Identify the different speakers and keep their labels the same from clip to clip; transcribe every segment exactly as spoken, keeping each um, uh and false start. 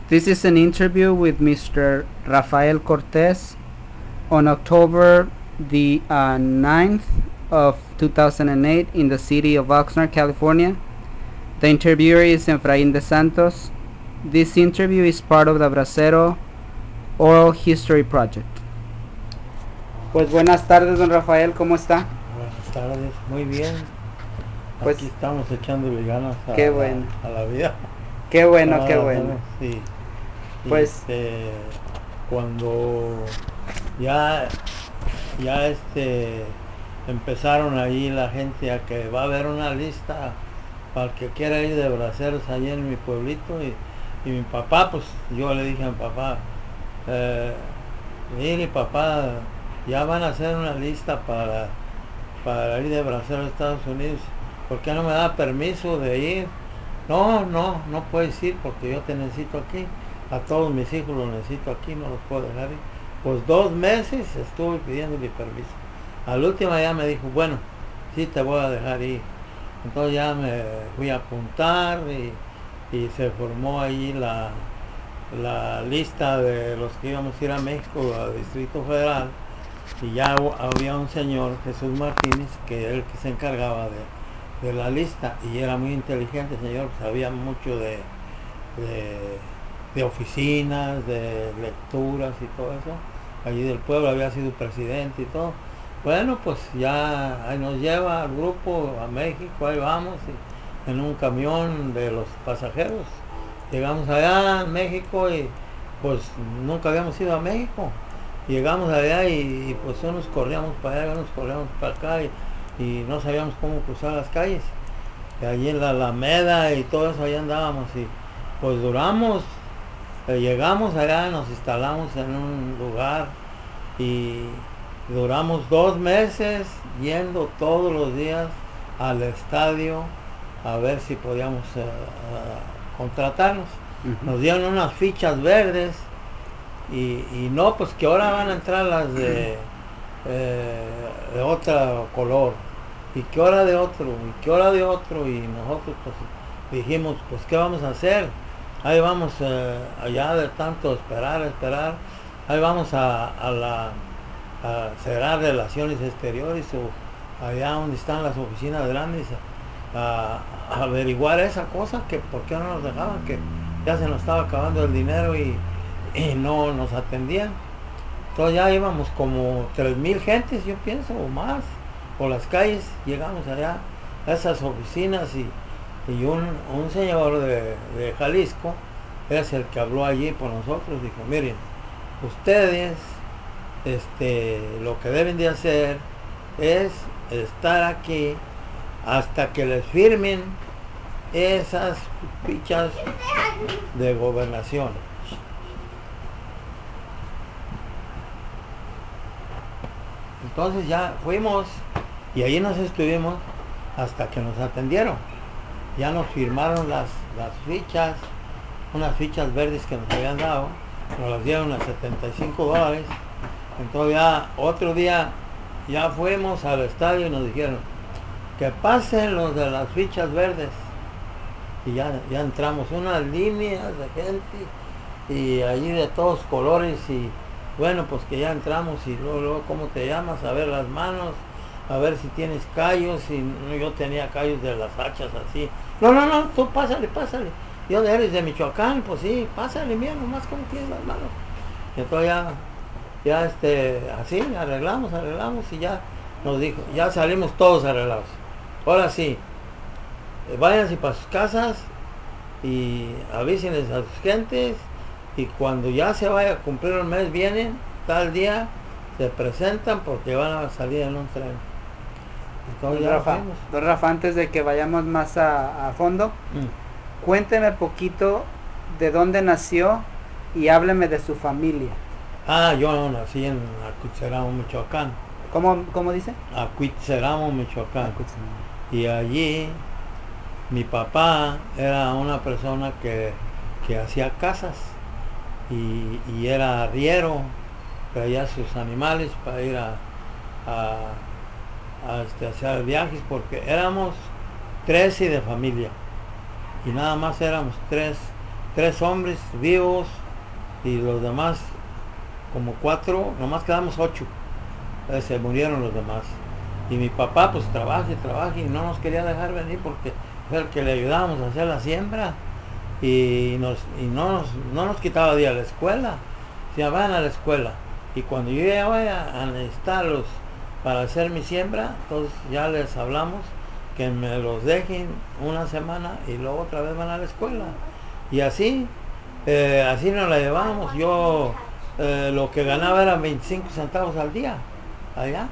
Speaker 1: This is an interview with Mister Rafael Cortez on October the uh, ninth of two thousand eight in the city of Oxnard, California. The interviewer is Efraín de Santos. This interview is part of the Bracero Oral History Project. Pues buenas tardes, don Rafael, ¿cómo está?
Speaker 2: Buenas tardes, muy bien.
Speaker 1: Pues,
Speaker 2: aquí estamos echándole ganas a,
Speaker 1: qué bueno.
Speaker 2: la, a la vida.
Speaker 1: Qué bueno,
Speaker 2: Ah,
Speaker 1: qué bueno.
Speaker 2: Sí. Y
Speaker 1: Pues,
Speaker 2: este, cuando ya, ya este, empezaron ahí la gente a que va a haber una lista para el que quiera ir de braceros allí en mi pueblito, y, y mi papá, pues yo le dije a mi papá, eh, mire papá, ya van a hacer una lista para, para ir de bracero a Estados Unidos, ¿por qué no me da permiso de ir? No, no, no puedes ir porque yo te necesito aquí, a todos mis hijos los necesito aquí, no los puedo dejar ir. Pues dos meses estuve pidiéndole permiso. Al último ya me dijo, bueno, sí te voy a dejar ir. Entonces ya me fui a apuntar y, y se formó ahí la, la lista de los que íbamos a ir a México, al Distrito Federal, y ya había un señor, Jesús Martínez, que era el que se encargaba de, de la lista, y era muy inteligente el señor, sabía mucho de, de, de oficinas, de lecturas y todo eso. Allí del pueblo había sido presidente y todo. Bueno, pues ya ahí nos lleva al grupo a México, ahí vamos, y en un camión de los pasajeros. Llegamos allá en México y pues nunca habíamos ido a México. Llegamos allá y, y pues unos corríamos para allá, unos corríamos para acá, y, y no sabíamos cómo cruzar las calles. Y allí en la Alameda y todo eso, allá andábamos, y pues duramos, eh, llegamos allá, nos instalamos en un lugar y duramos dos meses yendo todos los días al estadio a ver si podíamos uh, uh, contratarnos. Uh-huh. Nos dieron unas fichas verdes y, y no, pues que ahora van a entrar las de, eh, de otro color, y que hora de otro, y que hora de otro, y nosotros pues dijimos, pues qué vamos a hacer, ahí vamos eh, allá de tanto esperar, esperar, ahí vamos a, a la a cerrar relaciones exteriores, o allá donde están las oficinas grandes, a, a averiguar esa cosa, que por qué no nos dejaban, que ya se nos estaba acabando el dinero y, y no nos atendían. Entonces ya íbamos como tres mil gentes, yo pienso, o más, por las calles. Llegamos allá a esas oficinas, y, y un, un señor de, de Jalisco es el que habló allí por nosotros. Dijo, miren, ustedes este, lo que deben de hacer es estar aquí hasta que les firmen esas fichas de gobernación. Entonces ya fuimos y ahí nos estuvimos hasta que nos atendieron. Ya nos firmaron las, las fichas, unas fichas verdes que nos habían dado, nos las dieron a setenta y cinco dólares. Entonces ya otro día ya fuimos al estadio y nos dijeron que pasen los de las fichas verdes. Y ya, ya entramos, unas líneas de gente y allí de todos colores, y bueno, pues que ya entramos, y luego, luego ¿cómo te llamas? A ver las manos, a ver si tienes callos, y yo tenía callos de las hachas así. No, no, no, tú pásale, pásale. ¿Y dónde eres? De Michoacán. Pues sí, pásale, mira nomás cómo tienes las manos. Y entonces ya, ya este, así, arreglamos, arreglamos, y ya nos dijo, ya salimos todos arreglados. Ahora sí, váyanse para sus casas y avísenles a sus gentes, y cuando ya se vaya a cumplir el mes vienen, tal día, se presentan porque van a salir en un tren.
Speaker 1: Entonces, don, Rafa, don Rafa, antes de que vayamos más a, a fondo, mm. cuénteme poquito de dónde nació y hábleme de su familia.
Speaker 2: Ah, yo nací en Acuitzeramo, Michoacán.
Speaker 1: ¿Cómo, cómo dice?
Speaker 2: Acuitzeramo, Michoacán. Y allí mi papá era una persona que, que hacía casas, y, y era arriero, traía sus animales para ir a, a, a este, hacer viajes, porque éramos trece de familia, y nada más éramos tres, tres hombres vivos y los demás como cuatro, nomás quedamos ocho. Eh, se murieron los demás. Y mi papá pues trabaja y trabaja y no nos quería dejar venir porque era el que le ayudábamos a hacer la siembra. Y, nos, y no, nos, no nos quitaba de ir a la escuela. Se van a la escuela. Y cuando yo ya voy a, a necesitarlos para hacer mi siembra, entonces ya les hablamos que me los dejen una semana y luego otra vez van a la escuela. Y así, eh, así nos la llevamos. Yo eh, lo que ganaba era veinticinco centavos al día allá.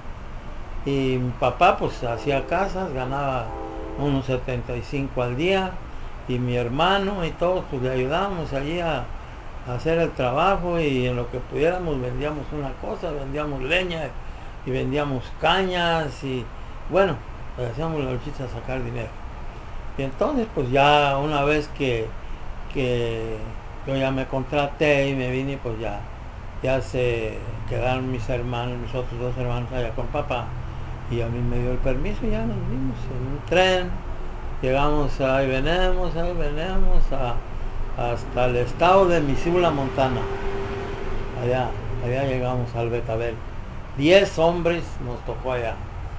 Speaker 2: Y mi papá pues hacía casas, ganaba unos setenta y cinco al día. Y mi hermano y todos pues le ayudábamos allí a, a hacer el trabajo, y en lo que pudiéramos vendíamos una cosa, vendíamos leña y vendíamos cañas y bueno, pues hacíamos la luchita a sacar dinero. Y entonces pues ya una vez que, que yo ya me contraté y me vine, pues ya, ya se quedaron mis hermanos, mis otros dos hermanos allá con papá, y a mí me dio el permiso y ya nos vimos en un tren. Llegamos, ahí venimos, ahí venimos a, hasta el estado de Missoula, Montana. Allá, allá llegamos al Betabel. Diez hombres nos tocó allá.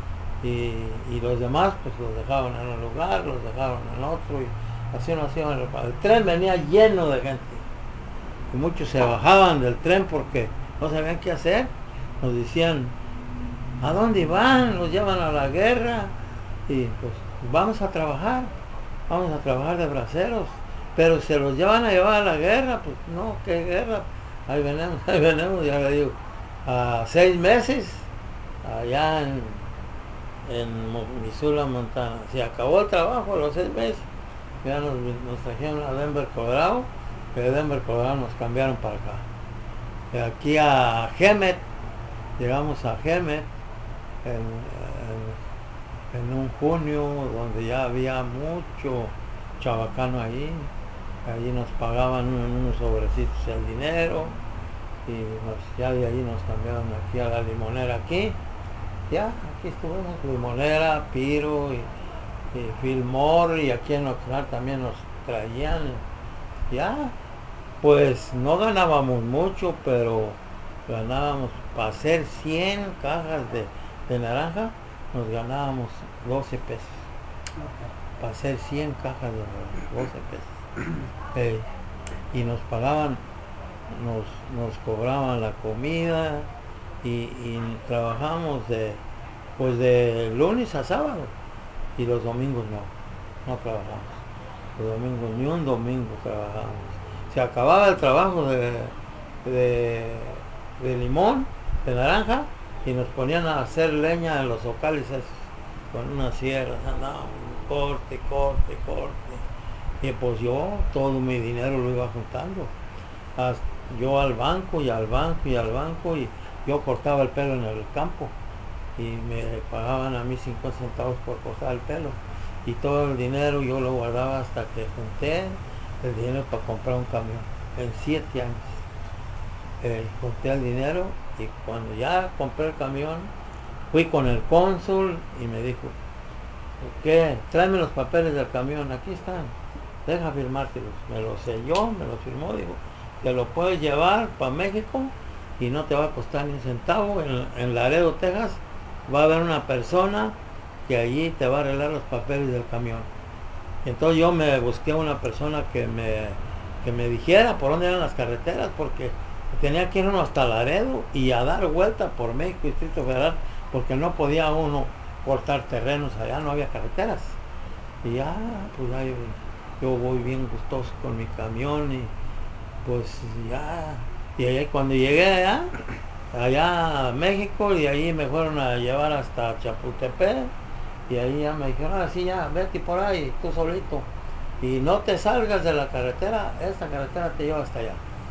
Speaker 2: Y, y los demás pues los dejaron en un lugar, los dejaron en otro, y así no hacían. El, el tren venía lleno de gente. Y muchos se bajaban del tren porque no sabían qué hacer. Nos decían, ¿a dónde van? Los llevan a la guerra. Y pues vamos a trabajar, vamos a trabajar de braceros, pero se los llevan a llevar a la guerra. Pues no, ¿qué guerra? Ahí venimos, ahí venimos, ya le digo, a seis meses allá en, en Missoula, Montana. Se acabó el trabajo a los seis meses, ya nos, nos trajeron a Denver, Colorado, y de Denver, Colorado nos cambiaron para acá. De aquí a Hemet, llegamos a Hemet en, en en un junio, donde ya había mucho chabacano ahí. Allí nos pagaban unos sobrecitos el dinero, y nos, ya de ahí nos cambiaron aquí a la limonera aquí. Ya, aquí estuvimos, limonera, Piro y, y Fillmore, y aquí en Oxnard también nos traían. Ya, pues no ganábamos mucho, pero ganábamos para hacer cien cajas de, de naranja. Nos ganábamos doce pesos. Okay. Para hacer cien cajas de doce pesos. Eh, y nos pagaban, nos, nos cobraban la comida, y, y trabajamos de, pues de lunes a sábado. Y los domingos no, no trabajamos. Los domingos, ni un domingo trabajamos. Se acababa el trabajo de, de, de limón, de naranja, y nos ponían a hacer leña en los ocales esos, con unas sierras, andábamos, corte, corte, corte. Y pues yo todo mi dinero lo iba juntando. Hasta yo al banco y al banco y al banco, y yo cortaba el pelo en el campo. Y me pagaban a mí cinco centavos por cortar el pelo. Y todo el dinero yo lo guardaba hasta que junté el dinero para comprar un camión. En siete años. Eh, junté el dinero. Y cuando ya compré el camión, fui con el cónsul y me dijo, ¿qué? Tráeme los papeles del camión, aquí están, deja firmártelos. Me los selló, me los firmó, dijo, te lo puedes llevar para México y no te va a costar ni un centavo. En, en Laredo, Texas, va a haber una persona que allí te va a arreglar los papeles del camión. Y entonces yo me busqué una persona que me, que me dijera por dónde eran las carreteras, porque tenía que ir uno hasta Laredo y a dar vuelta por México, Distrito Federal, porque no podía uno cortar terrenos allá, no había carreteras. Y ya, pues ya yo, yo voy bien gustoso con mi camión, y pues ya, y allá, cuando llegué allá, allá a México, y ahí me fueron a llevar hasta Chapultepec, y ahí ya me dijeron, así ya, vete por ahí, tú solito, y no te salgas de la carretera, esta carretera te lleva hasta allá.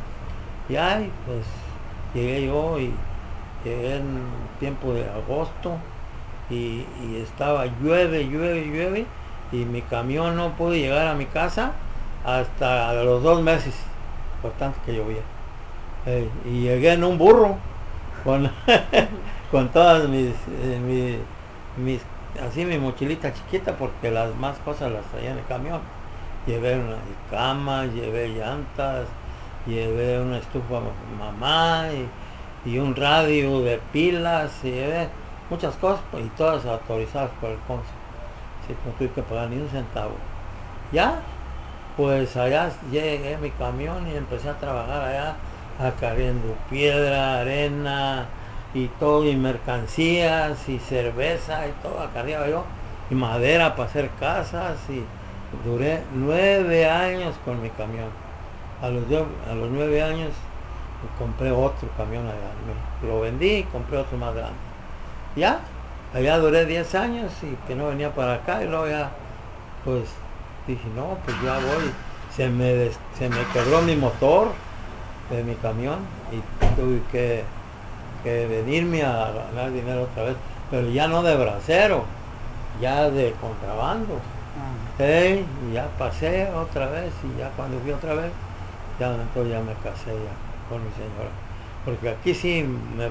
Speaker 2: Y ahí pues llegué yo, y llegué en tiempo de agosto, y, y estaba llueve, llueve, llueve, y mi camión no pudo llegar a mi casa hasta los dos meses, por tanto que llovía. Eh, y llegué en un burro, con, con todas mis, eh, mis, mis, así mi mochilita chiquita, porque las más cosas las traía en el camión. llevé una cama, llevé llantas, llevé una estufa mamá y, y un radio de pilas, y llevé muchas cosas y todas autorizadas por el cónsul. Así que no tuve que pagar ni un centavo. Ya, pues allá llegué a mi camión y empecé a trabajar allá, acarreando piedra, arena y todo, y mercancías y cerveza y todo, acarreaba yo, y madera para hacer casas, y duré nueve años con mi camión. A los, a los nueve años compré otro camión allá, me, lo vendí y compré otro más grande. Ya, allá duré diez años y que no venía para acá, y luego ya, pues dije, no, pues ya voy. Se me, des, se me quebró mi motor de mi camión y tuve que, que venirme a ganar dinero otra vez, pero ya no de bracero, ya de contrabando. Ah. Hey, y ya pasé otra vez, y ya cuando fui otra vez, ya entonces ya me casé ya con mi señora. Porque aquí sí me,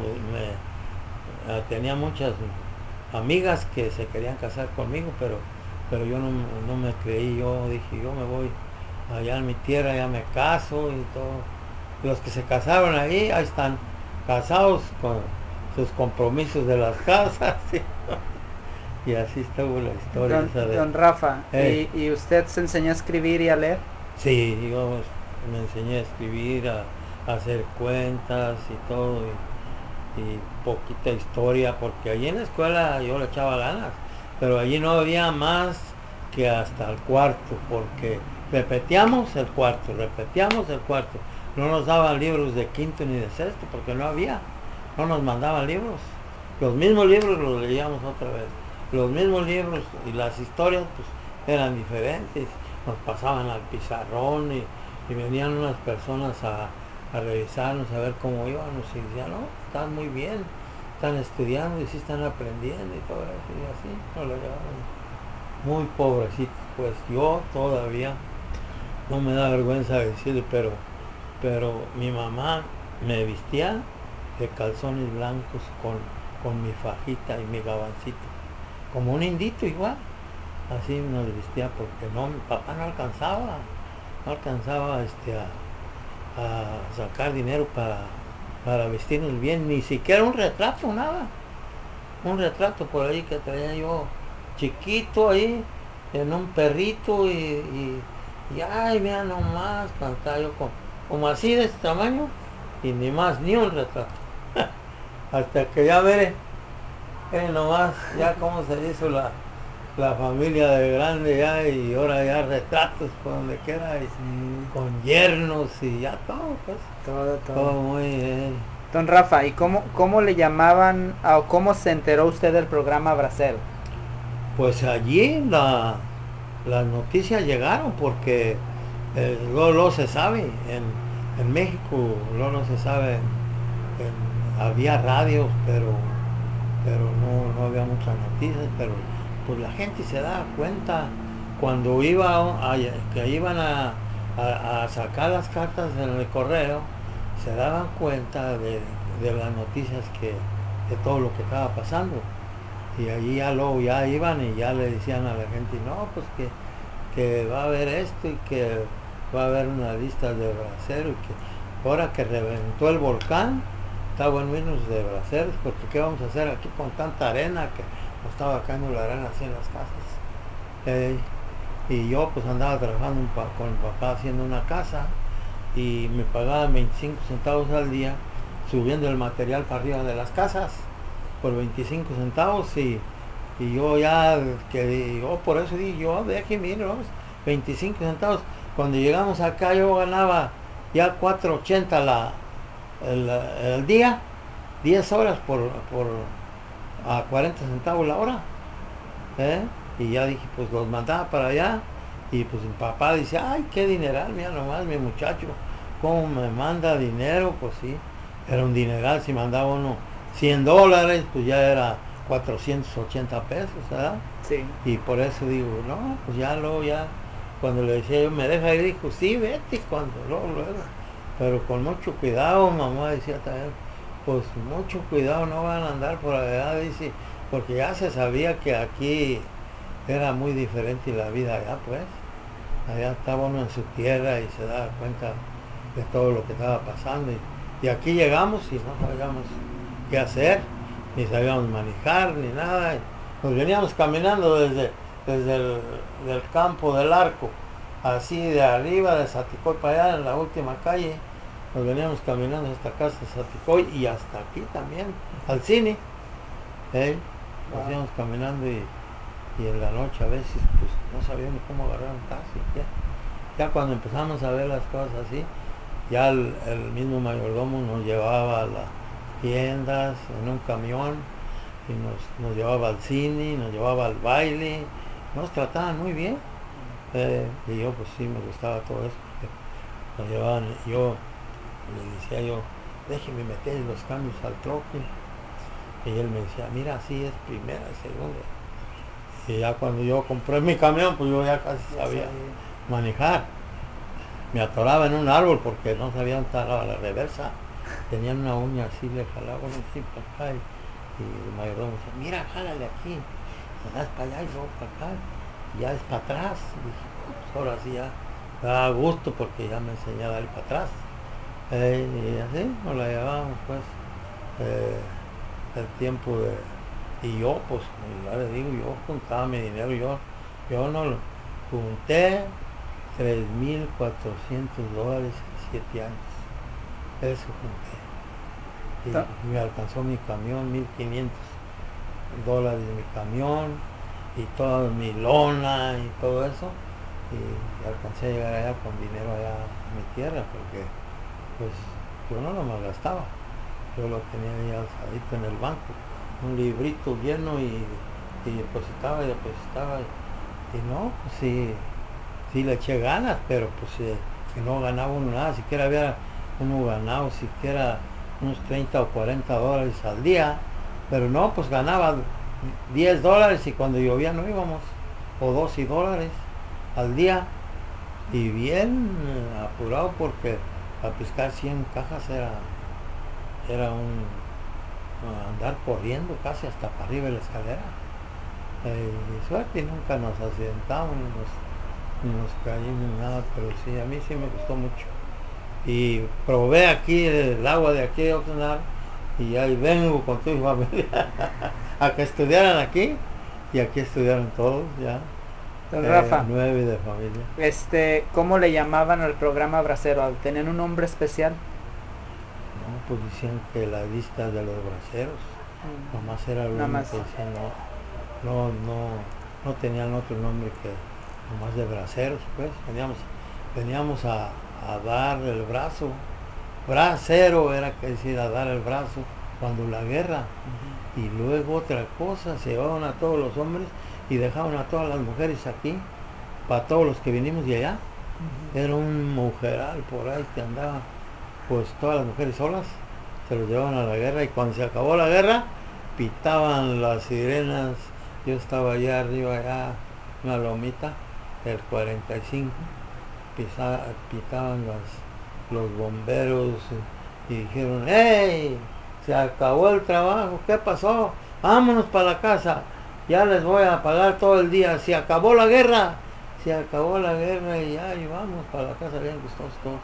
Speaker 2: me tenía muchas amigas que se querían casar conmigo, pero pero yo no, no me creí. Yo dije, yo me voy allá en mi tierra, ya me caso y todo. Los que se casaron ahí, ahí están casados con sus compromisos de las casas. Y, y así estuvo la historia.
Speaker 1: Don,
Speaker 2: esa de,
Speaker 1: don Rafa,
Speaker 2: hey.
Speaker 1: ¿y, ¿y usted se enseñó a escribir y a leer?
Speaker 2: Sí, yo me enseñé a escribir, a, a hacer cuentas y todo, y, y poquita historia, porque allí en la escuela yo le echaba ganas, pero allí no había más que hasta el cuarto, porque repetíamos el cuarto, repetíamos el cuarto. No nos daban libros de quinto ni de sexto, porque no había, no nos mandaban libros. Los mismos libros los leíamos otra vez, los mismos libros, y las historias pues eran diferentes. Nos pasaban al pizarrón, y, y venían unas personas a, a revisarnos, a ver cómo íbamos, y decían, no, están muy bien, están estudiando y sí están aprendiendo y todo eso, y así nos lo llevaban. Muy pobrecitos, pues yo todavía, no me da vergüenza decirlo, pero, pero mi mamá me vestía de calzones blancos con, con mi fajita y mi gabancito, como un indito igual. Así nos vestía, porque no, mi papá no alcanzaba, no alcanzaba este, a, a sacar dinero para, para vestirnos bien, ni siquiera un retrato, nada. Un retrato por ahí que traía yo chiquito ahí, en un perrito, y, y, y ay, mira nomás, cantaba yo como, como así de este tamaño, y ni más, ni un retrato. Hasta que ya veré, eh, nomás, ya cómo se hizo la... la familia de grande ya, y ahora ya retratos por donde quiera, y sí, con yernos y ya todo, pues.
Speaker 1: Todo, todo.
Speaker 2: Todo muy bien.
Speaker 1: Don Rafa, ¿y cómo, cómo le llamaban o cómo se enteró usted del programa Bracero?
Speaker 2: Pues allí la, las noticias llegaron, porque eh, luego, luego se sabe, en, en México luego no se sabe, en, en, había radios, pero, pero no, no había muchas noticias, pero pues la gente se daba cuenta cuando iba a, que iban a, a, a sacar las cartas en el correo, se daban cuenta de, de las noticias, que de todo lo que estaba pasando, y allí ya luego ya iban y ya le decían a la gente, no, pues que, que va a haber esto, y que va a haber una lista de braceros, y que ahora que reventó el volcán está bueno irnos de braceros, porque qué vamos a hacer aquí con tanta arena, que estaba cayendo la arena así en las casas. Eh, y yo pues andaba trabajando con mi papá haciendo una casa, y me pagaban veinticinco centavos al día subiendo el material para arriba de las casas por veinticinco centavos, y, y yo ya que yo por eso dije, yo déjeme ir, vamos, veinticinco centavos. Cuando llegamos acá yo ganaba ya cuatro ochenta la el, el día, diez horas por, por a cuarenta centavos la hora, ¿eh? Y ya dije, pues los mandaba para allá, y pues mi papá dice, ay, qué dineral, mira nomás mi muchacho, cómo me manda dinero. Pues sí, era un dineral. Si mandaba uno cien dólares, pues ya era cuatrocientos ochenta pesos, ¿verdad?
Speaker 1: Sí.
Speaker 2: Y por eso digo, no, pues ya luego, ya, cuando le decía yo, me deja ir, dijo, sí, vete, cuando luego, luego, pero con mucho cuidado. Mamá decía también, pues mucho cuidado, no van a andar por allá, dice, porque ya se sabía que aquí era muy diferente la vida allá, pues. allá estaba uno en su tierra y se daba cuenta de todo lo que estaba pasando. Y, y aquí llegamos y no sabíamos qué hacer, ni sabíamos manejar, ni nada. Nos veníamos caminando desde, desde el del campo del Arco, así de arriba de Saticoy para allá, en la última calle. Nos veníamos caminando hasta casa de Saticoy y hasta aquí también, al cine. ¿eh? Nos
Speaker 1: Wow.
Speaker 2: íbamos caminando y, y en la noche a veces pues no sabíamos cómo agarrar un taxi. Ya, ya cuando empezamos a ver las cosas así, ya el, el mismo mayordomo nos llevaba a las tiendas en un camión y nos, nos llevaba al cine, nos llevaba al baile, nos trataban muy bien. Eh, y yo pues sí me gustaba todo eso, porque nos llevaban, yo le decía yo, déjeme meter los cambios al troque. Y él me decía, mira, así es primera, segunda. Y ya cuando yo compré mi camión, pues yo ya casi sabía manejar. Me atoraba en un árbol porque no sabía dónde estaba la reversa. Tenían una uña así, le jalaba uno así para acá. Y, y el mayordomo decía, mira, jálale aquí. Me das para allá y luego para acá. Y ya es para atrás. Y dije, pues ahora sí ya me da gusto porque ya me enseñaba a ir para atrás. Eh, y así nos la llevábamos pues. Eh, el tiempo de... Y yo, pues, ya les digo, yo juntaba mi dinero, yo, yo no lo junté tres mil cuatrocientos dólares en siete años. Eso junté.
Speaker 1: Ta-
Speaker 2: Y me alcanzó mi camión, mil quinientos dólares de mi camión y toda mi lona y todo eso. Y alcancé a llegar allá con dinero allá a mi tierra porque pues yo no lo malgastaba. Yo lo tenía ahí alzadito en el banco, un librito lleno y, y depositaba y depositaba. Y, y no, pues sí, sí le eché ganas, pero pues eh, que no ganaba uno nada, siquiera había uno ganado siquiera unos treinta o cuarenta dólares al día, pero no, pues ganaba diez dólares y cuando llovía no íbamos, o doce dólares al día, y bien eh, apurado porque a pescar cien cajas era, era un uh, andar corriendo casi hasta para arriba de la escalera. Eh, y suerte nunca nos accidentamos, ni nos, ni nos caímos ni nada, pero sí, a mí sí me gustó mucho. Y probé aquí el agua de aquí de Oxnard y ahí vengo con tu familia a que estudiaran aquí y aquí estudiaron todos ya,
Speaker 1: Don
Speaker 2: eh,
Speaker 1: Rafa,
Speaker 2: nueve de familia.
Speaker 1: este, ¿cómo le llamaban al programa bracero? ¿Tenían un nombre especial?
Speaker 2: No, pues decían que la lista de los braceros,
Speaker 1: Mm,
Speaker 2: nomás era lo
Speaker 1: Nada
Speaker 2: único
Speaker 1: más.
Speaker 2: que decían, no, no, no, no tenían otro nombre que nomás de braceros, pues veníamos, veníamos a, a dar el brazo. Bracero era que decir a dar el brazo cuando la guerra.
Speaker 1: Ujú.
Speaker 2: Y luego otra cosa, se llevaban a todos los hombres y dejaban a todas las mujeres aquí, para todos los que vinimos de allá.
Speaker 1: Ujú.
Speaker 2: Era un mujeral por ahí que andaba, pues todas las mujeres solas, se los llevaban a la guerra y cuando se acabó la guerra, pitaban las sirenas. Yo estaba allá arriba, allá, una lomita, el cuarenta y cinco, pisa- pitaban las, los bomberos y dijeron, ¡hey! Se acabó el trabajo, ¿qué pasó? Vámonos para la casa, ya les voy a pagar todo el día, se acabó la guerra, se acabó la guerra y ya, y vamos para la casa bien gustosos todos.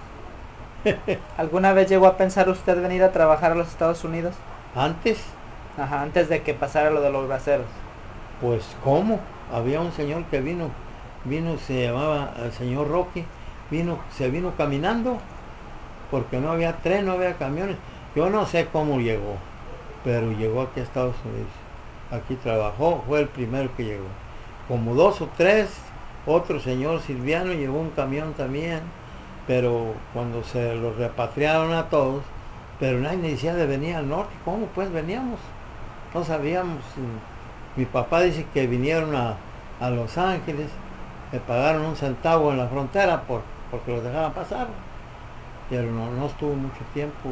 Speaker 1: ¿Alguna vez llegó a pensar usted venir a trabajar a los Estados Unidos?
Speaker 2: Antes,
Speaker 1: Ajá, antes de que pasara lo de los braceros.
Speaker 2: pues ¿cómo? Había un señor que vino, vino, se llamaba el señor Roque, vino, se vino caminando, porque no había tren, no había camiones. Yo no sé cómo llegó, pero llegó aquí a Estados Unidos. Aquí trabajó, fue el primero que llegó. Como dos o tres, otro señor Silviano llevó un camión también, pero cuando se los repatriaron a todos, pero nadie decía de venir al norte. ¿Cómo pues veníamos? No sabíamos. Mi papá dice que vinieron a, a Los Ángeles, le pagaron un centavo en la frontera por, porque los dejaban pasar, pero no, no estuvo mucho tiempo.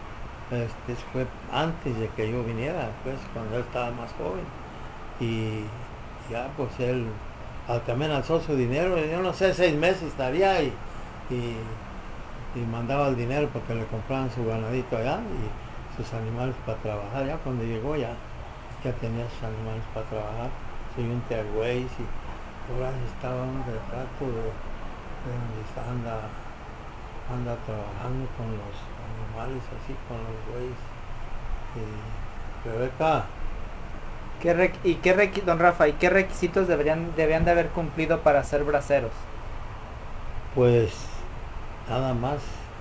Speaker 2: Este fue antes de que yo viniera, pues cuando él estaba más joven. Y ya pues él ah, también alzó su dinero, yo no sé, seis meses estaría y, y, y mandaba el dinero porque le compraban su ganadito allá y sus animales para trabajar. Ya cuando llegó ya, ya tenía sus animales para trabajar, soy un Teagüeys y por ahí estaba un retrato de, donde está, anda, anda trabajando con los animales, así, con los bueyes. Y Rebeca,
Speaker 3: ¿Qué requ- ¿Y qué requi- don Rafa, y qué requisitos deberían, debían de haber cumplido para ser braceros?
Speaker 2: pues nada más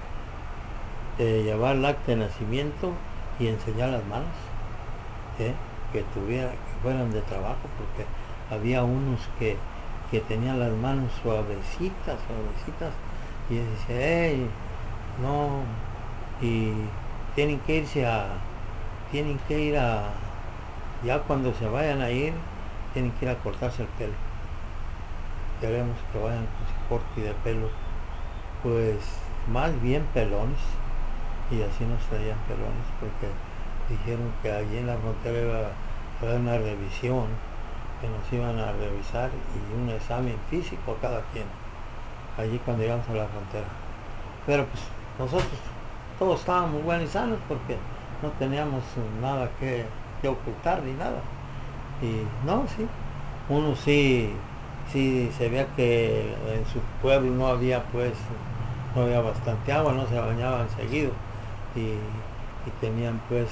Speaker 2: eh, llevar el acta de nacimiento y enseñar las manos, ¿eh? que tuviera, que fueran de trabajo, porque había unos que, que tenían las manos suavecitas, suavecitas, y decía, hey, no, y tienen que irse a, tienen que ir a, ya cuando se vayan a ir, tienen que ir a cortarse el pelo. Queremos que vayan con su corte de pelo, pues más bien pelones, y así nos traían pelones, porque dijeron que allí en la frontera iba a haber una revisión, que nos iban a revisar y un examen físico a cada quien, allí cuando llegamos a la frontera. Pero pues nosotros todos estábamos buenos y sanos porque no teníamos nada que, que ocultar ni nada. Y no, sí, uno sí, sí se veía que en su pueblo no había pues, no había bastante agua, no se bañaban seguido y, y tenían pues,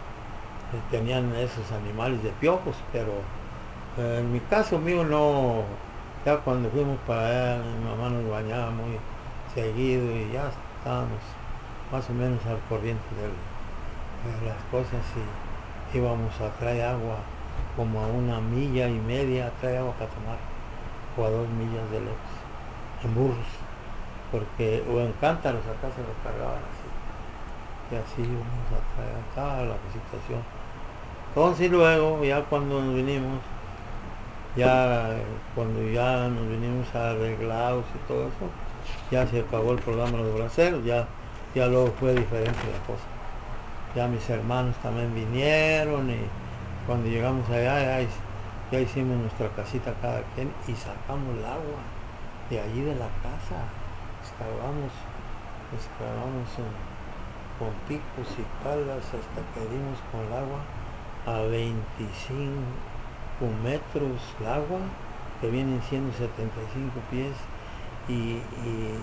Speaker 2: tenían esos animales de piojos, pero eh, en mi caso mío no, ya cuando fuimos para allá mi mamá nos bañaba muy seguido y ya estábamos más o menos al corriente de, de las cosas y íbamos a traer agua como a una milla y media, traer agua para tomar, o a dos millas de lejos, en burros, porque, o en cántaros, acá se los cargaban así, y así íbamos a traer acá la situación. Entonces luego, ya cuando nos vinimos, ya cuando ya nos vinimos arreglados y todo eso, ya se acabó el programa de los braceros, ya, ya luego fue diferente la cosa. Ya mis hermanos también vinieron y cuando llegamos allá ya, ya hicimos nuestra casita cada quien y sacamos el agua de allí de la casa. Excavamos, excavamos con picos y palas hasta que dimos con el agua a veinticinco metros el agua, que vienen siendo setenta y cinco pies, y, y,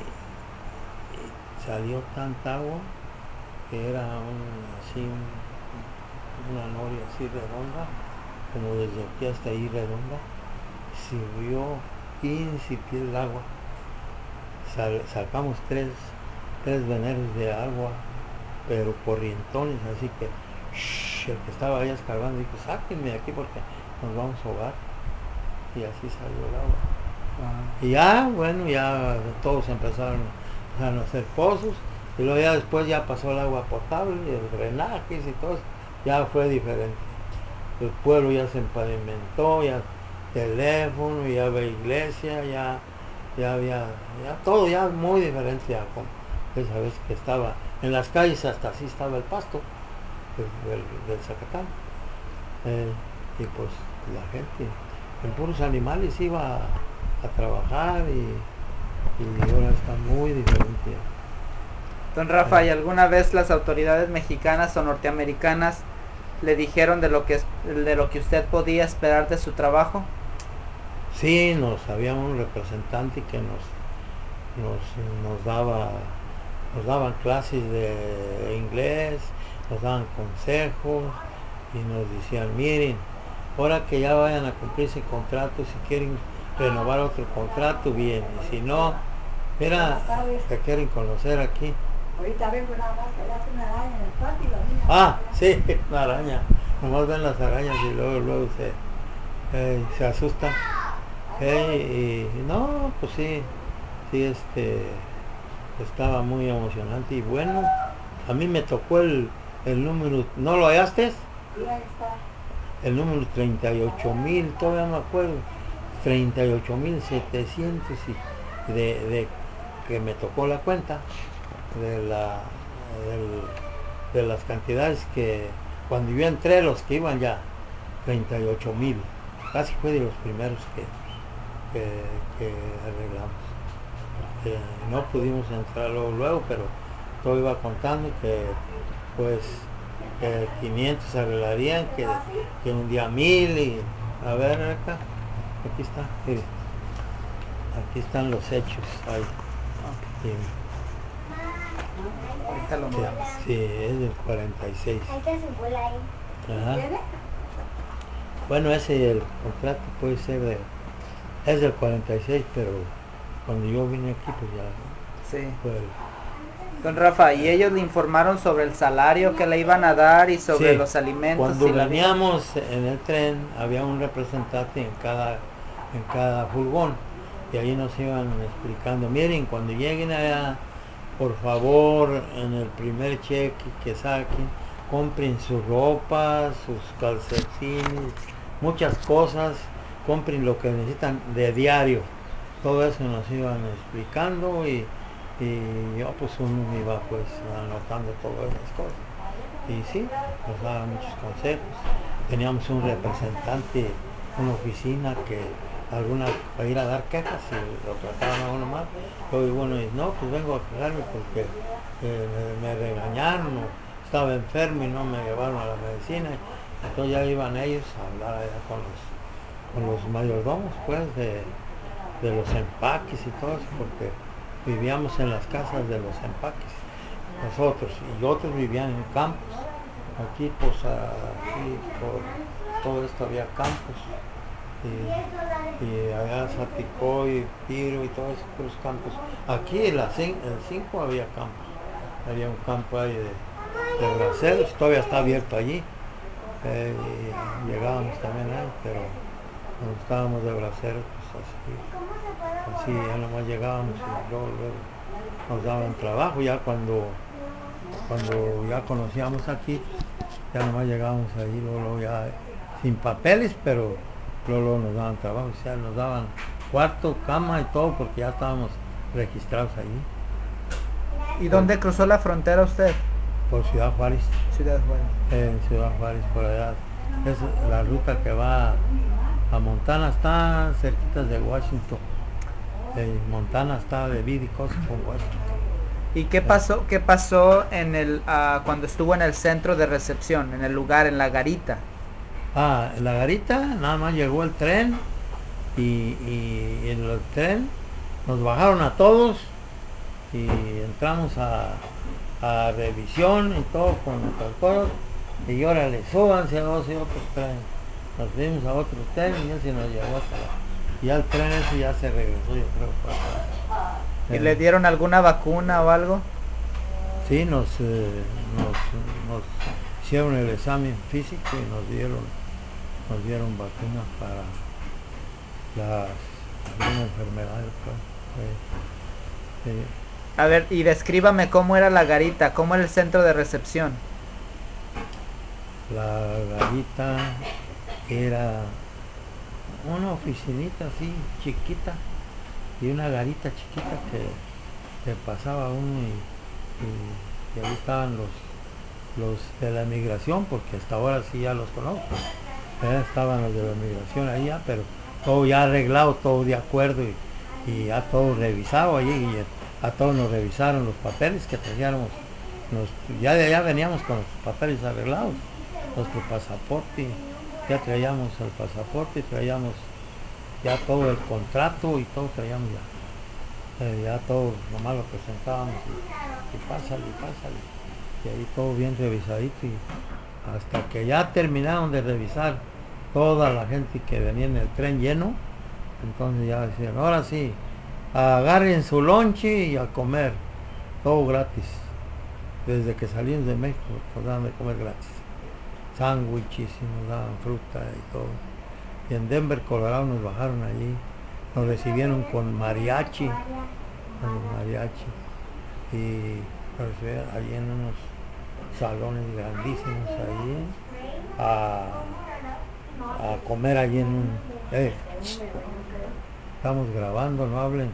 Speaker 2: y salió tanta agua que era un, así un, una noria así redonda, como desde aquí hasta ahí redonda, subió quince pies el agua. Sal, sacamos tres, tres veneros de agua, pero corrientones, así que shh, el que estaba allá escarbando dijo, sáquenme de aquí porque nos vamos a ahogar. Y así salió el agua. Uh-huh. Y ya, bueno, ya todos empezaron, empezaron a hacer pozos, y luego ya después ya pasó el agua potable, y el drenaje y todo eso, ya fue diferente. El pueblo ya se empavimentó, ya teléfono, ya había iglesia, ya, ya había, ya todo ya muy diferente ya como esa vez que estaba en las calles, hasta así estaba el pasto del, del, del Zacatán. Eh, y pues la gente en puros animales iba a, a trabajar y, y ahora está muy diferente.
Speaker 3: Don Rafa, ¿y alguna vez las autoridades mexicanas o norteamericanas le dijeron de lo que de lo que usted podía esperar de su trabajo?
Speaker 2: Sí, nos había un representante que nos nos, nos daba nos daban clases de inglés, nos daban consejos y nos decían, miren, ahora que ya vayan a cumplirse contrato, si quieren renovar otro contrato, bien, y si no, mira, que quieren conocer aquí.
Speaker 4: Ahorita vengo nada más que le hace una araña en el patio y los niños.
Speaker 2: Ah, sí, una araña. Nomás ven las arañas y luego, luego se, eh, se asustan. Eh, y, y no, pues sí, sí, este, estaba muy emocionante y bueno, a mí me tocó el, el número, ¿no lo hallaste?
Speaker 4: Sí, ahí está.
Speaker 2: El número treinta y ocho mil, todavía me acuerdo, treinta y ocho mil setecientos y de, de que me tocó la cuenta de la del, de las cantidades que cuando yo entré, los que iban ya treinta y ocho mil, casi fue de los primeros que, que, que arreglamos, porque no pudimos entrar luego, luego, pero todo iba contando que pues que quinientos se arreglarían, que, que un día mil y a ver acá, aquí está, mire. aquí están los hechos. Ahí. Sí,
Speaker 3: Ahorita lo
Speaker 2: sí,
Speaker 3: miramos.
Speaker 2: sí, es del cuarenta y seis.
Speaker 4: Ahí está su bola ahí.
Speaker 2: Ajá.
Speaker 4: ¿Viene?
Speaker 2: Bueno, ese el contrato puede ser de, es del cuarenta y seis, pero cuando yo vine aquí pues ya
Speaker 3: Sí.
Speaker 2: fue el-
Speaker 3: Don Rafa, ¿y ellos le informaron sobre el salario que le iban a dar y sobre
Speaker 2: Sí,
Speaker 3: los alimentos?
Speaker 2: cuando
Speaker 3: y la vida?
Speaker 2: veníamos en el tren había un representante en cada, en cada furgón y ahí nos iban explicando, miren, cuando lleguen allá, por favor, en el primer cheque que saquen, compren su ropa, sus calcetines, muchas cosas, compren lo que necesitan de diario. Todo eso nos iban explicando y, y yo pues uno iba pues anotando todas esas cosas. Y sí, nos daba muchos consejos. Teníamos un representante, una oficina que alguna para ir a dar quejas y lo trataban a uno mal. Yo digo, bueno, y no, pues vengo a quejarme porque eh, me, me regañaron, o estaba enfermo y no me llevaron a la medicina. Entonces ya iban ellos a hablar allá con los, con los mayordomos, pues, de, de los empaques y todo eso, porque vivíamos en las casas de los empaques, nosotros, y otros vivían en campos. Aquí, pues, aquí por todo esto había campos, y, y allá Zaticó y Piro y todos esos puros campos. Aquí en la cin- el cinco había campos, había un campo ahí de, de braceros, todavía está abierto allí, eh, y llegábamos también ahí, pero cuando estábamos de braceros, pues así, así ya nomás llegábamos y luego, luego nos daban trabajo. Ya cuando, cuando ya conocíamos aquí, ya nomás llegábamos ahí, luego, luego ya sin papeles, pero luego, luego nos daban trabajo, o sea, nos daban cuarto, cama y todo, porque ya estábamos registrados allí,
Speaker 3: ¿Y dónde cruzó la frontera usted?
Speaker 2: por Ciudad Juárez,
Speaker 3: Ciudad Juárez.
Speaker 2: en Ciudad Juárez, por allá. Es la ruta que va a Montana, está cerquita de Washington. Eh, Montana está de Bid y cosas con Washington.
Speaker 3: ¿Y qué pasó, qué pasó en el, ah, cuando estuvo en el centro de recepción, en el lugar, en la garita?
Speaker 2: Ah, en la garita nada más llegó el tren y, y en el tren nos bajaron a todos y entramos a, a revisión y todo con nuestras cosas y órale, súbanse a dos y otros trenes. Nos fuimos a otro tren y ese nos llevó hasta la, y ya el tren ese ya se regresó, yo creo, para atrás.
Speaker 3: ¿Y
Speaker 2: Eh,
Speaker 3: le dieron alguna vacuna o algo?
Speaker 2: Sí, nos, eh, nos, nos hicieron el examen físico y nos dieron, nos dieron vacunas para las algunas enfermedades, pues. Eh, eh,
Speaker 3: A ver, y descríbame cómo era la garita, cómo era el centro de recepción.
Speaker 2: la garita era una oficinita así chiquita y una garita chiquita que, que pasaba uno y, y- y ahí estaban los los de la migración, porque hasta ahora sí ya los conozco. Eh, estaban los de la migración ahí ya, pero todo ya arreglado, todo de acuerdo y, y ya todo revisado allí y a todos nos revisaron los papeles que traíamos. Nos- ya de allá veníamos con los papeles arreglados, nuestro pasaporte, ya traíamos el pasaporte, traíamos ya todo el contrato y todo traíamos ya. Eh, ya todo, nomás lo presentábamos y, y pásale, y pásale. Y ahí todo bien revisadito y hasta que ya terminaron de revisar toda la gente que venía en el tren lleno, entonces ya decían, ahora sí, agarren su lonche y a comer, todo gratis. Desde que salimos de México nos daban de comer gratis. Sándwiches y nos daban fruta y todo. Y en Denver, Colorado nos bajaron allí, nos recibieron con mariachi, con mariachi. Y nos recibieron allí en unos salones grandísimos allí, a, a comer allí en un... Eh, estamos grabando, no hablen.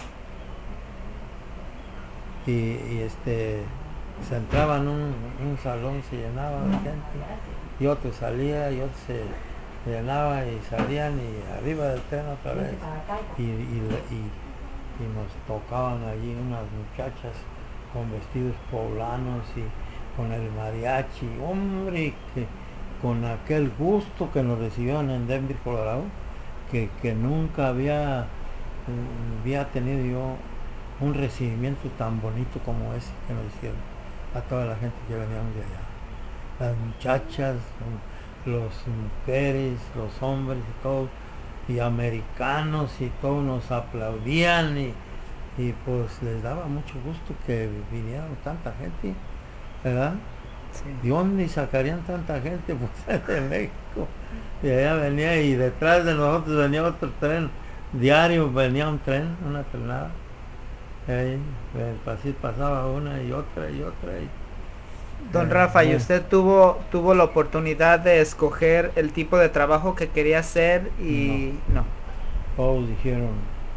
Speaker 2: Y, y este, se entraba en un, un salón, se llenaba de gente, y otro salía, y otro se llenaba y salían, y arriba del tren otra vez. Y, y, y, y nos tocaban allí unas muchachas con vestidos poblanos y con el mariachi, hombre, que con aquel gusto que nos recibieron en Denver, Colorado, que, que nunca había mm, había tenido yo un recibimiento tan bonito como ese que nos hicieron a toda la gente que veníamos de allá. Las muchachas, los mujeres, los hombres y todos, y americanos y todos nos aplaudían y, y pues les daba mucho gusto que vinieran tanta gente, ¿verdad?
Speaker 3: Sí.
Speaker 2: ¿De dónde sacarían tanta gente? Pues de México. Y allá venía y detrás de nosotros venía otro tren, diario venía un tren, una trenada. Ahí, así pasaba una y otra y otra. Y,
Speaker 3: Don
Speaker 2: eh,
Speaker 3: Rafa, ¿y
Speaker 2: eh,
Speaker 3: usted tuvo tuvo la oportunidad de escoger el tipo de trabajo que quería hacer y no?
Speaker 2: Todos dijeron,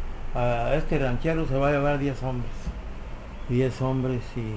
Speaker 2: a este ranchero se va a llevar diez hombres. diez hombres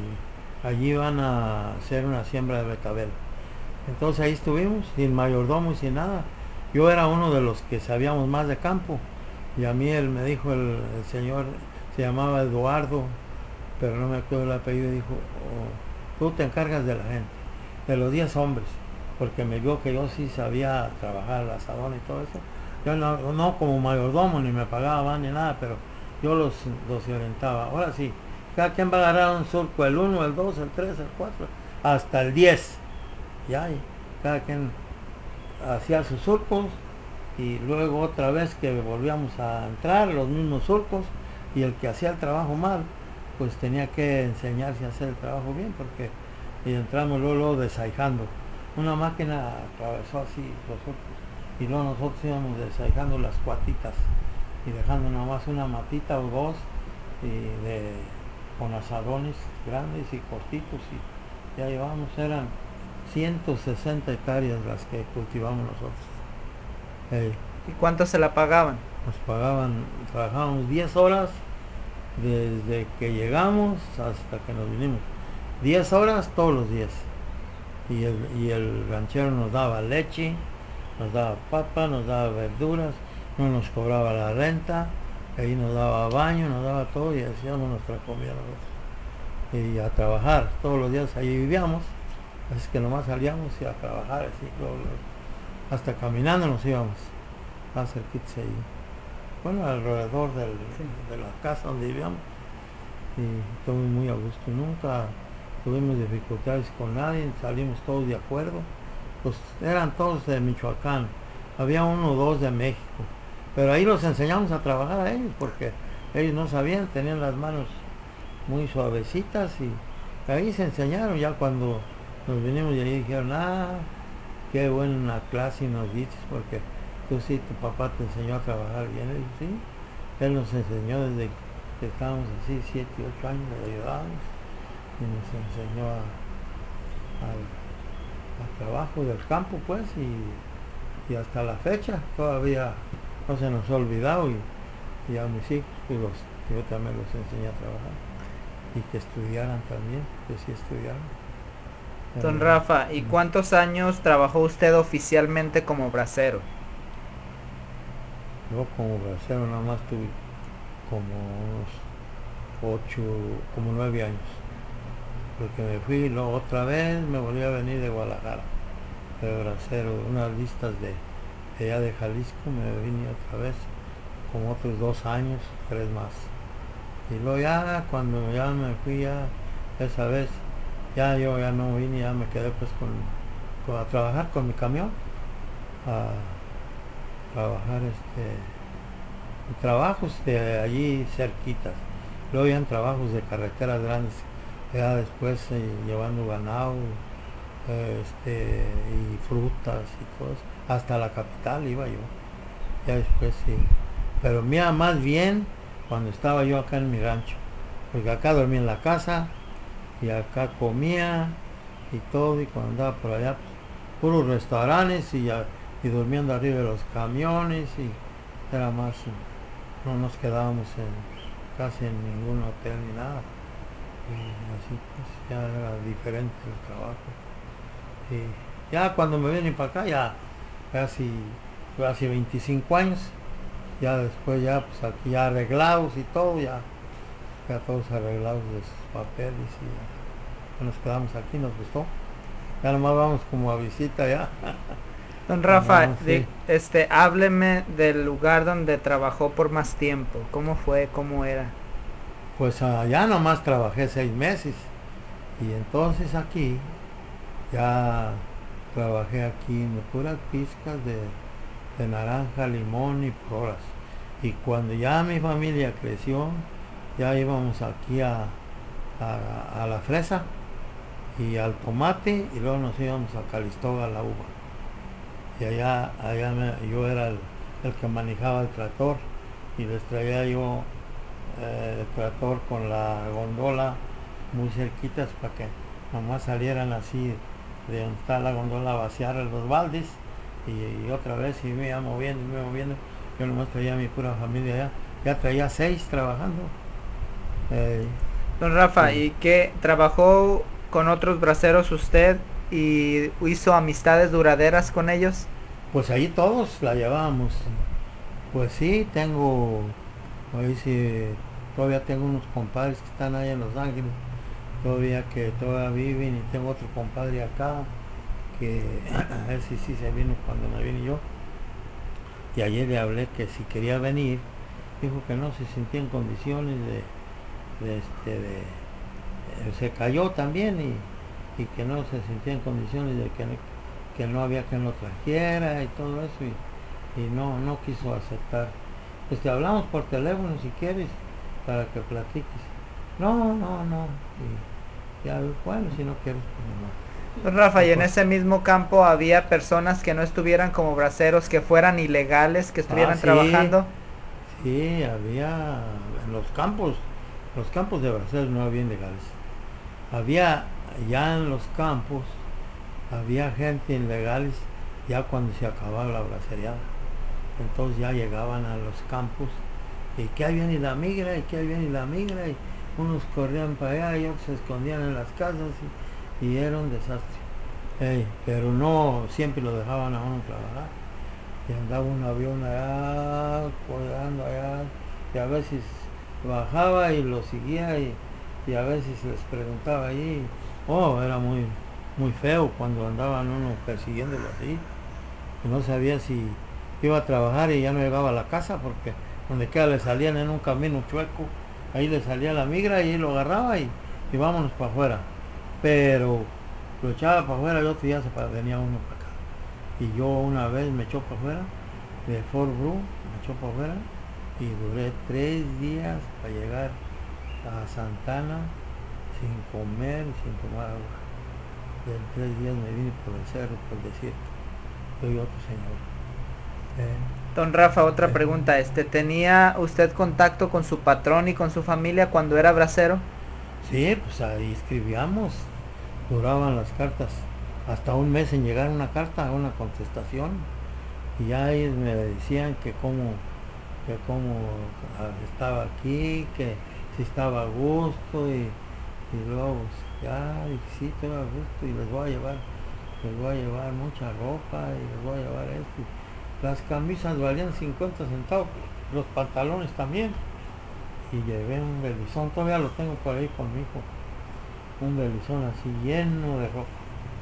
Speaker 2: y allí van a hacer una siembra de betabel. Entonces ahí estuvimos, sin mayordomo y sin nada. Yo era uno de los que sabíamos más de campo. Y a mí él me dijo, el, el señor, se llamaba Eduardo, pero no me acuerdo el apellido, dijo, oh, tú te encargas de la gente, de los diez hombres, porque me vio que yo sí sabía trabajar el asadón y todo eso. Yo no, no como mayordomo, ni me pagaba ni nada, pero yo los, los orientaba. Ahora sí, cada quien va a agarrar un surco, el uno, el dos, el tres, el cuatro, hasta el diez. Ya, y cada quien hacía sus surcos y luego otra vez que volvíamos a entrar, los mismos surcos, y el que hacía el trabajo mal, pues tenía que enseñarse a hacer el trabajo bien, porque y entramos luego, luego desaijando. Una máquina atravesó así los surcos y luego nosotros íbamos desaijando las cuatitas y dejando nomás una matita o dos y de, con asadones grandes y cortitos, y ya llevamos, eran ciento sesenta hectáreas las que cultivamos nosotros. Eh,
Speaker 3: ¿Y cuánto se la pagaban?
Speaker 2: nos pagaban, trabajábamos diez horas desde que llegamos hasta que nos vinimos. diez horas todos los días. Y el, y el ranchero nos daba leche, nos daba papa, nos daba verduras, no nos cobraba la renta, ahí nos daba baño, nos daba todo y hacíamos nuestra comida nosotros. Y a trabajar todos los días, ahí vivíamos, así que nomás salíamos y a trabajar así, luego, luego, hasta caminando nos íbamos, más cerquitos ahí. Bueno, alrededor del,
Speaker 3: Sí.
Speaker 2: de la casa donde vivíamos, y estuvimos muy a gusto, nunca tuvimos dificultades con nadie, salimos todos de acuerdo, pues eran todos de Michoacán, había uno o dos de México, pero ahí los enseñamos a trabajar a ellos, porque ellos no sabían, tenían las manos muy suavecitas y ahí se enseñaron. Ya cuando nos vinimos y ahí dijeron, ah, qué buena clase nos diste, porque tú sí, tu papá te enseñó a trabajar bien. Y sí, él nos enseñó desde que estábamos así, siete, ocho años, le ayudábamos y nos enseñó a, a- al trabajo del campo, pues, y, y hasta la fecha todavía no se nos ha olvidado, y, y a mis hijos, pues, los, yo también los enseñé a trabajar y que estudiaran también, que sí estudiaran.
Speaker 3: Don
Speaker 2: Eh,
Speaker 3: Rafa, ¿y cuántos años trabajó usted oficialmente como bracero?
Speaker 2: Yo como bracero nada más tuve como unos ocho, como nueve años, porque me fui y luego otra vez me volví a venir de Guadalajara, de bracero, unas listas de, de allá de Jalisco, me vine otra vez, como otros dos años, tres más. Y luego ya cuando ya me fui ya esa vez, ya yo ya no vine, ya me quedé pues con, con- a trabajar con mi camión, a trabajar este trabajos de allí cerquitas. Luego ya en trabajos de carreteras grandes, ya después eh, llevando ganado, eh, este, y frutas y cosas, hasta la capital iba yo, ya después sí. Pero mira, más bien cuando estaba yo acá en mi rancho, porque acá dormía en la casa y acá comía y todo, y cuando andaba por allá, pues, puros restaurantes y, ya- y durmiendo arriba de los camiones, y era más, no nos quedábamos en, casi en ningún hotel ni nada, y así pues ya era diferente el trabajo. Y ya cuando me vine para acá, ya casi, casi veinticinco años, ya después ya pues aquí ya arreglados y todo, ya, ya todos arreglados de sus papeles, y ya, ya nos quedamos aquí, nos gustó. Ya nomás vamos como a visita ya.
Speaker 3: Don Rafa,
Speaker 2: No, sí.
Speaker 3: di- este, hábleme del lugar donde trabajó por más tiempo. ¿Cómo fue? ¿Cómo era?
Speaker 2: Pues allá nomás trabajé seis meses y entonces aquí ya trabajé aquí en puras pizcas de, de naranja, limón y horas. Y cuando ya mi familia creció, ya íbamos aquí a, a, a la fresa y al tomate y luego nos íbamos a Calistoga a la uva. Y allá, allá me- yo era el, el que manejaba el tractor y les traía yo eh, el tractor con la gondola muy cerquitas para que nomás salieran así de donde está la gondola a vaciar los baldes y, y otra vez y me iba moviendo y me iba moviendo. Yo nomás traía a mi pura familia allá, ya traía seis trabajando. Eh,
Speaker 3: Don Rafa,
Speaker 2: y
Speaker 3: ¿y qué? ¿Trabajó con otros braceros usted y hizo amistades duraderas con ellos?
Speaker 2: pues ahí todos la llevábamos. Pues sí, tengo, ahí sí, todavía tengo unos compadres que están allá en Los Ángeles, todavía que todavía viven y tengo otro compadre acá que ese sí se vino cuando me vine yo. Y ayer le hablé que si quería venir, dijo que no se sentía en condiciones de, de, este, de eh, se cayó también y, y que no se sentía en condiciones de que no, que no había quien lo trajera y todo eso y, y no, no quiso aceptar. Pues te hablamos por teléfono si quieres para que platiques. No, no, no. Y ya, bueno, si no quieres, pues no.
Speaker 3: Don Rafa, ¿y en
Speaker 2: Pues,
Speaker 3: ese mismo campo había personas que no estuvieran como braceros, que fueran ilegales, que
Speaker 2: ah,
Speaker 3: estuvieran
Speaker 2: sí,
Speaker 3: trabajando?
Speaker 2: sí, había en los campos, los campos de Brasil no había ilegales. Había ya en los campos, había gente ilegales ya cuando se acababa la bracereada. Entonces ya llegaban a los campos y que ahí viene la migra y que ahí viene la migra y unos corrían para allá y otros se escondían en las casas y, y era un desastre. Ey, pero no siempre lo dejaban a uno trabajar y andaba un avión allá colgando allá y a veces bajaba y lo seguía y, y a veces les preguntaba allí. Oh, era muy muy feo cuando andaban uno persiguiéndolo así y no sabía si iba a trabajar y ya no llegaba a la casa porque donde quiera le salían en un camino chueco, ahí le salía la migra y lo agarraba y, y vámonos para afuera. Pero lo echaba para afuera y otro día se pa- venía uno para acá. Y yo una vez me echó para afuera, de Fort Brooke, me echó para afuera y duré tres días para llegar a Santana sin comer, sin tomar agua. Y en tres días me vine por el cerro, por el desierto. Soy otro señor. Eh,
Speaker 3: Don Rafa, otra
Speaker 2: eh.
Speaker 3: pregunta, este, ¿tenía usted contacto con su patrón y con su familia cuando era bracero?
Speaker 2: Sí, pues ahí escribíamos, duraban las cartas hasta un mes en llegar una carta, una contestación. Y ya ellos me decían que cómo, que cómo ah, estaba aquí, que si estaba a gusto y, y luego pues, ya dije, sí, estoy a gusto y les voy a llevar, les voy a llevar mucha ropa y les voy a llevar esto. Las camisas valían cincuenta centavos, los pantalones también. Y llevé un belisón, todavía lo tengo por ahí conmigo, un belisón así lleno de ropa.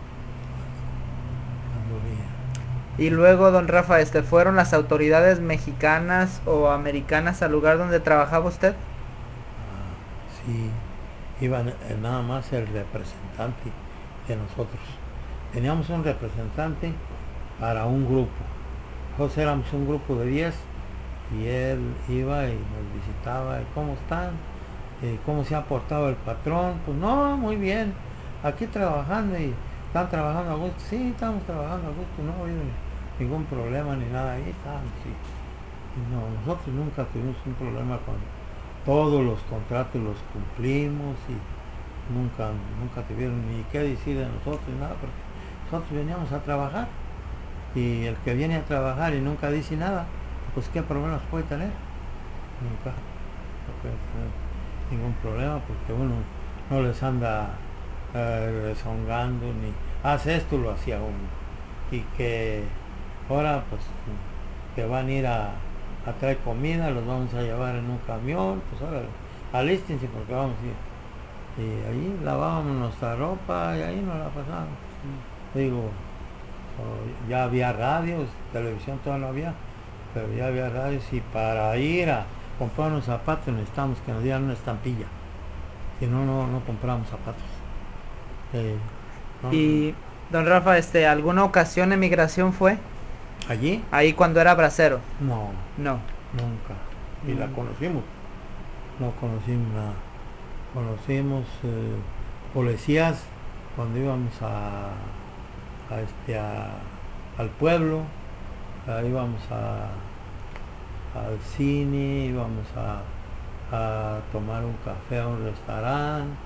Speaker 2: Cuando vi,
Speaker 3: Y luego, don Rafa, este, ¿fueron las autoridades mexicanas o americanas al lugar donde trabajaba usted?
Speaker 2: ah, sí, iban eh, nada más el representante de nosotros. Teníamos un representante para un grupo. Nosotros éramos un grupo de diez y él iba y nos visitaba. ¿Y cómo están? ¿Y cómo se ha portado el patrón? Pues no, muy bien. Aquí trabajando y están trabajando a gusto. Sí, estamos trabajando a gusto. No ha habido ningún problema ni nada. Ahí estamos, sí. Y no, nosotros nunca tuvimos un problema con todos los contratos, los cumplimos y nunca, nunca tuvieron ni qué decir de nosotros ni nada, porque nosotros veníamos a trabajar y el que viene a trabajar y nunca dice nada, pues qué problemas puede tener. Nunca, no puede tener ningún problema porque uno no les anda eh, rezongando ni hace esto, lo hacía uno. Y que ahora pues que van a ir a, a traer comida, los vamos a llevar en un camión, pues ahora alístense porque vamos a ir. Y ahí lavábamos nuestra ropa y ahí nos la pasábamos. Digo, o ya había radios, televisión todavía no había, pero ya había radios y para ir a comprar unos zapatos necesitamos que nos dieran una estampilla, si no, no, no compramos zapatos. Eh, no,
Speaker 3: Y don Rafa, este, ¿alguna ocasión emigración fue?
Speaker 2: ¿Allí?
Speaker 3: Ahí cuando era bracero.
Speaker 2: No,
Speaker 3: No.
Speaker 2: nunca. Y la
Speaker 3: Mm.
Speaker 2: conocimos. No conocimos nada. Conocimos eh, policías cuando íbamos a, a este a, al pueblo, a, íbamos a, al cine, íbamos a, a tomar un café a un restaurante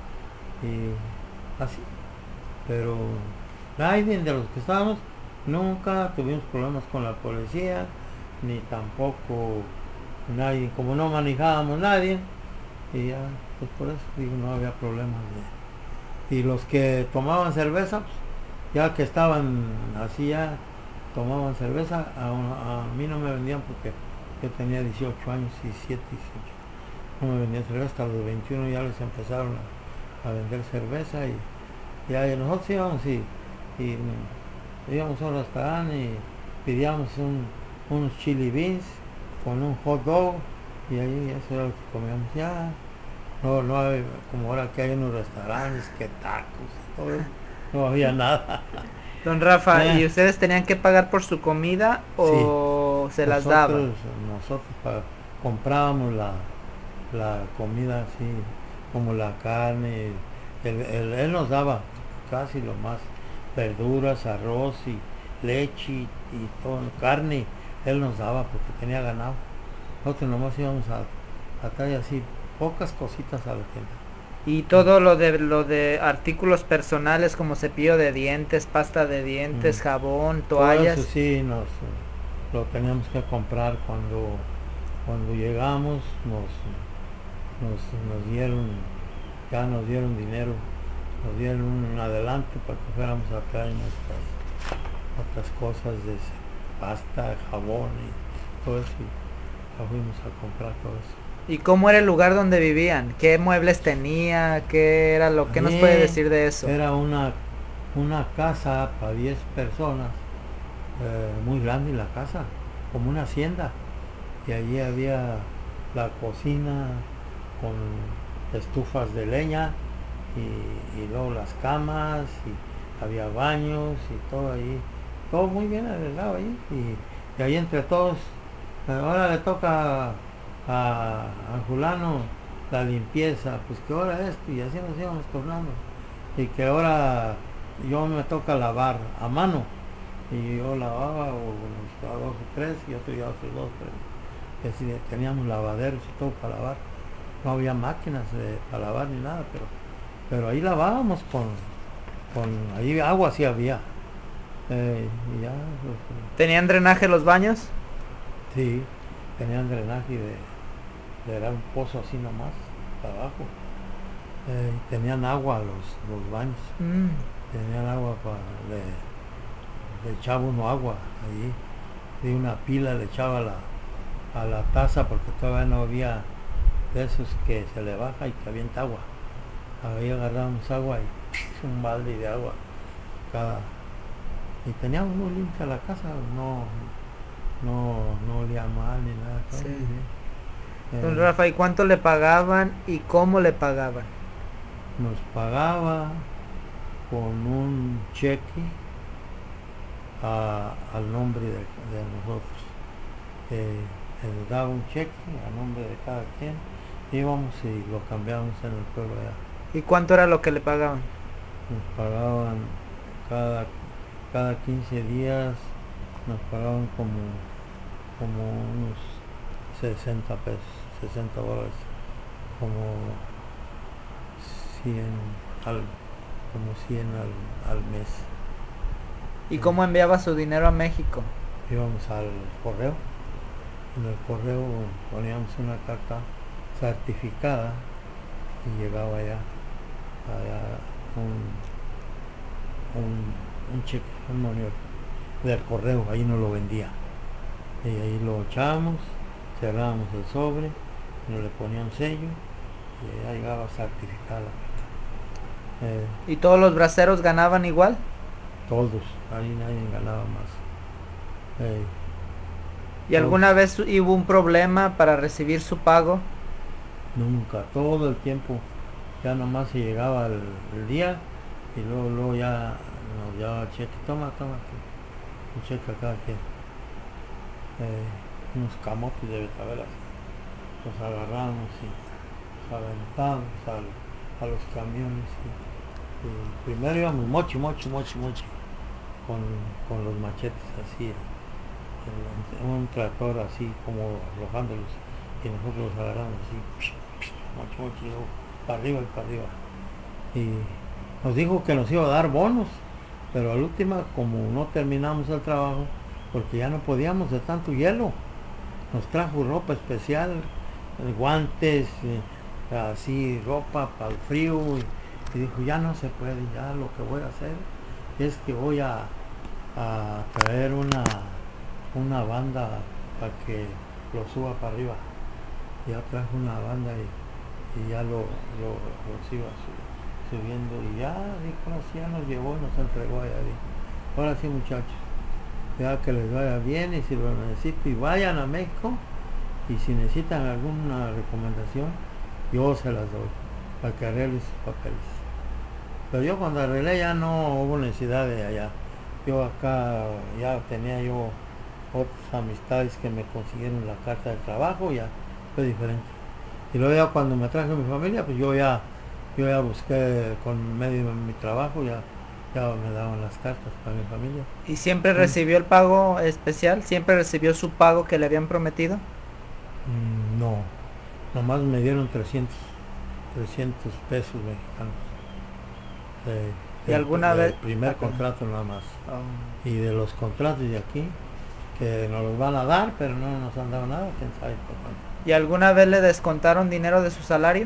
Speaker 2: y así. Pero nadie de los que estábamos nunca tuvimos problemas con la policía, ni tampoco nadie, como no manejábamos nadie, y ya, pues por eso digo, no había problemas de... Y los que tomaban cerveza, pues, ya que estaban así ya, tomaban cerveza, a, a mí no me vendían porque yo tenía dieciocho años, diecisiete, dieciocho, no me vendían cerveza, hasta los veintiuno ya les empezaron a, a vender cerveza y ya y nosotros íbamos y, y íbamos a un restaurante y pedíamos un, unos chili beans con un hot dog y ahí eso era lo que comíamos ya. No, no hay, como ahora que hay unos restaurantes que tacos y todo eso, no había nada.
Speaker 3: Don Rafa,
Speaker 2: Eh.
Speaker 3: ¿y ustedes tenían que pagar por su comida o se las daban?
Speaker 2: Nosotros, nosotros pa- comprábamos la, la comida así, como la carne, el- el- él nos daba casi lo más, verduras, arroz y leche y, y todo, carne, él nos daba porque tenía ganado. Nosotros nomás íbamos a, a traer así pocas cositas a la tienda.
Speaker 3: Y todo lo de lo de artículos personales como cepillo de dientes, pasta de dientes,
Speaker 2: Mm.
Speaker 3: jabón,
Speaker 2: Todo
Speaker 3: toallas.
Speaker 2: eso sí nos lo teníamos que comprar cuando cuando llegamos, nos, nos, nos dieron, ya nos dieron dinero, nos dieron un adelanto para que fuéramos a traer nuestras otras cosas de pasta, jabón y todo eso, y ya fuimos a comprar todo eso.
Speaker 3: ¿Y cómo era el lugar donde vivían? ¿Qué muebles tenía? ¿Qué era lo que nos puede
Speaker 2: Allí
Speaker 3: decir de eso?
Speaker 2: Era una, una casa para diez personas, eh, muy grande la casa, como una hacienda. Y allí había la cocina con estufas de leña y, y luego las camas y había baños y todo ahí, todo muy bien arreglado ahí. Y, y ahí entre todos, eh, ahora le toca a, a fulano la limpieza, pues que ahora esto, y así nos íbamos tornando. Y que ahora yo me toca lavar a mano, y yo lavaba o a dos o tres y otro ya otros dos, tres. Y así teníamos lavaderos y todo para lavar. No había máquinas eh, para lavar ni nada, pero pero ahí lavábamos con, con ahí agua sí había. Eh, y ya, pues,
Speaker 3: ¿Tenían drenaje los baños?
Speaker 2: sí, tenían drenaje de, de era un pozo así nomás, para abajo. Eh, tenían agua los, los baños,
Speaker 3: Mm.
Speaker 2: tenían agua para, le, le echaba uno agua allí, de una pila le echaba la, a la taza porque todavía no había de esos que se le baja y que avienta agua. Ahí agarrábamos agua y un balde de agua cada, y teníamos muy limpia la casa, no, no, no olía mal ni nada.
Speaker 3: Sí.
Speaker 2: Muy bien. Eh,
Speaker 3: Don Rafa, ¿y cuánto le pagaban y cómo le pagaban?
Speaker 2: nos pagaba con un cheque a- al nombre de, de nosotros. Eh, él daba un cheque a nombre de cada quien, íbamos y lo cambiábamos en el pueblo allá.
Speaker 3: ¿Y cuánto era lo que le pagaban?
Speaker 2: Nos pagaban cada, cada quince días, nos pagaban como, como unos sesenta pesos, sesenta dólares, como cien al, como cien al, al mes.
Speaker 3: ¿Y cómo enviaba su dinero a México?
Speaker 2: Íbamos al correo, en el correo poníamos una carta certificada y llegaba allá, allá un, un, un cheque, un money del correo, ahí nos lo vendía. Y ahí lo echábamos, cerrábamos el sobre, nos le ponían sello y allá llegaba certificada la carta. Eh,
Speaker 3: ¿Y todos los braceros ganaban igual?
Speaker 2: todos, ahí nadie ganaba más. Eh,
Speaker 3: ¿Y alguna vez hubo un problema para recibir su pago?
Speaker 2: Nunca, todo el tiempo, ya nomás se llegaba el, el día y luego, luego ya nos llevaba el cheque, toma, toma, un cheque acá que eh, unos camotes de betabelas, los agarramos y los aventamos al, a los camiones y, y primero íbamos mochi, mochi, mochi, mochi, con, con los machetes así, en, en un tractor así como arrojándolos y nosotros los agarramos así, mochi, mochi, luego para arriba y para arriba. Y nos dijo que nos iba a dar bonos, pero al último, como no terminamos el trabajo, porque ya no podíamos de tanto hielo, nos trajo ropa especial, guantes, eh, así, ropa para el frío, y, y dijo, ya no se puede, ya lo que voy a hacer es que voy a, a traer una, una banda para que lo suba para arriba. Ya trajo una banda y, y ya lo, lo, los iba su, subiendo y ya, dijo, así ya nos llevó, nos entregó allá, dijo, ahora sí muchachos, ya que les vaya bien y si lo necesito y vayan a México y si necesitan alguna recomendación yo se las doy para que arreglen sus papeles. Pero yo cuando arreglé ya no hubo necesidad de allá, yo acá ya tenía yo otras amistades que me consiguieron la carta de trabajo, ya fue diferente. Y luego ya cuando me traje mi familia, pues yo ya yo ya busqué con medio de mi trabajo, ya ya me daban las cartas para mi familia.
Speaker 3: ¿Y siempre recibió el pago especial? ¿Siempre recibió su pago que le habían prometido?
Speaker 2: Mm, no, nomás me dieron trescientos pesos mexicanos. De,
Speaker 3: ¿Y
Speaker 2: de,
Speaker 3: alguna
Speaker 2: de
Speaker 3: vez?
Speaker 2: primer
Speaker 3: Ah,
Speaker 2: contrato nada más.
Speaker 3: Oh.
Speaker 2: Y de los contratos de aquí, que nos los van a dar, pero no nos han dado nada, quién sabe por cuánto.
Speaker 3: ¿Y alguna vez le descontaron dinero de su salario?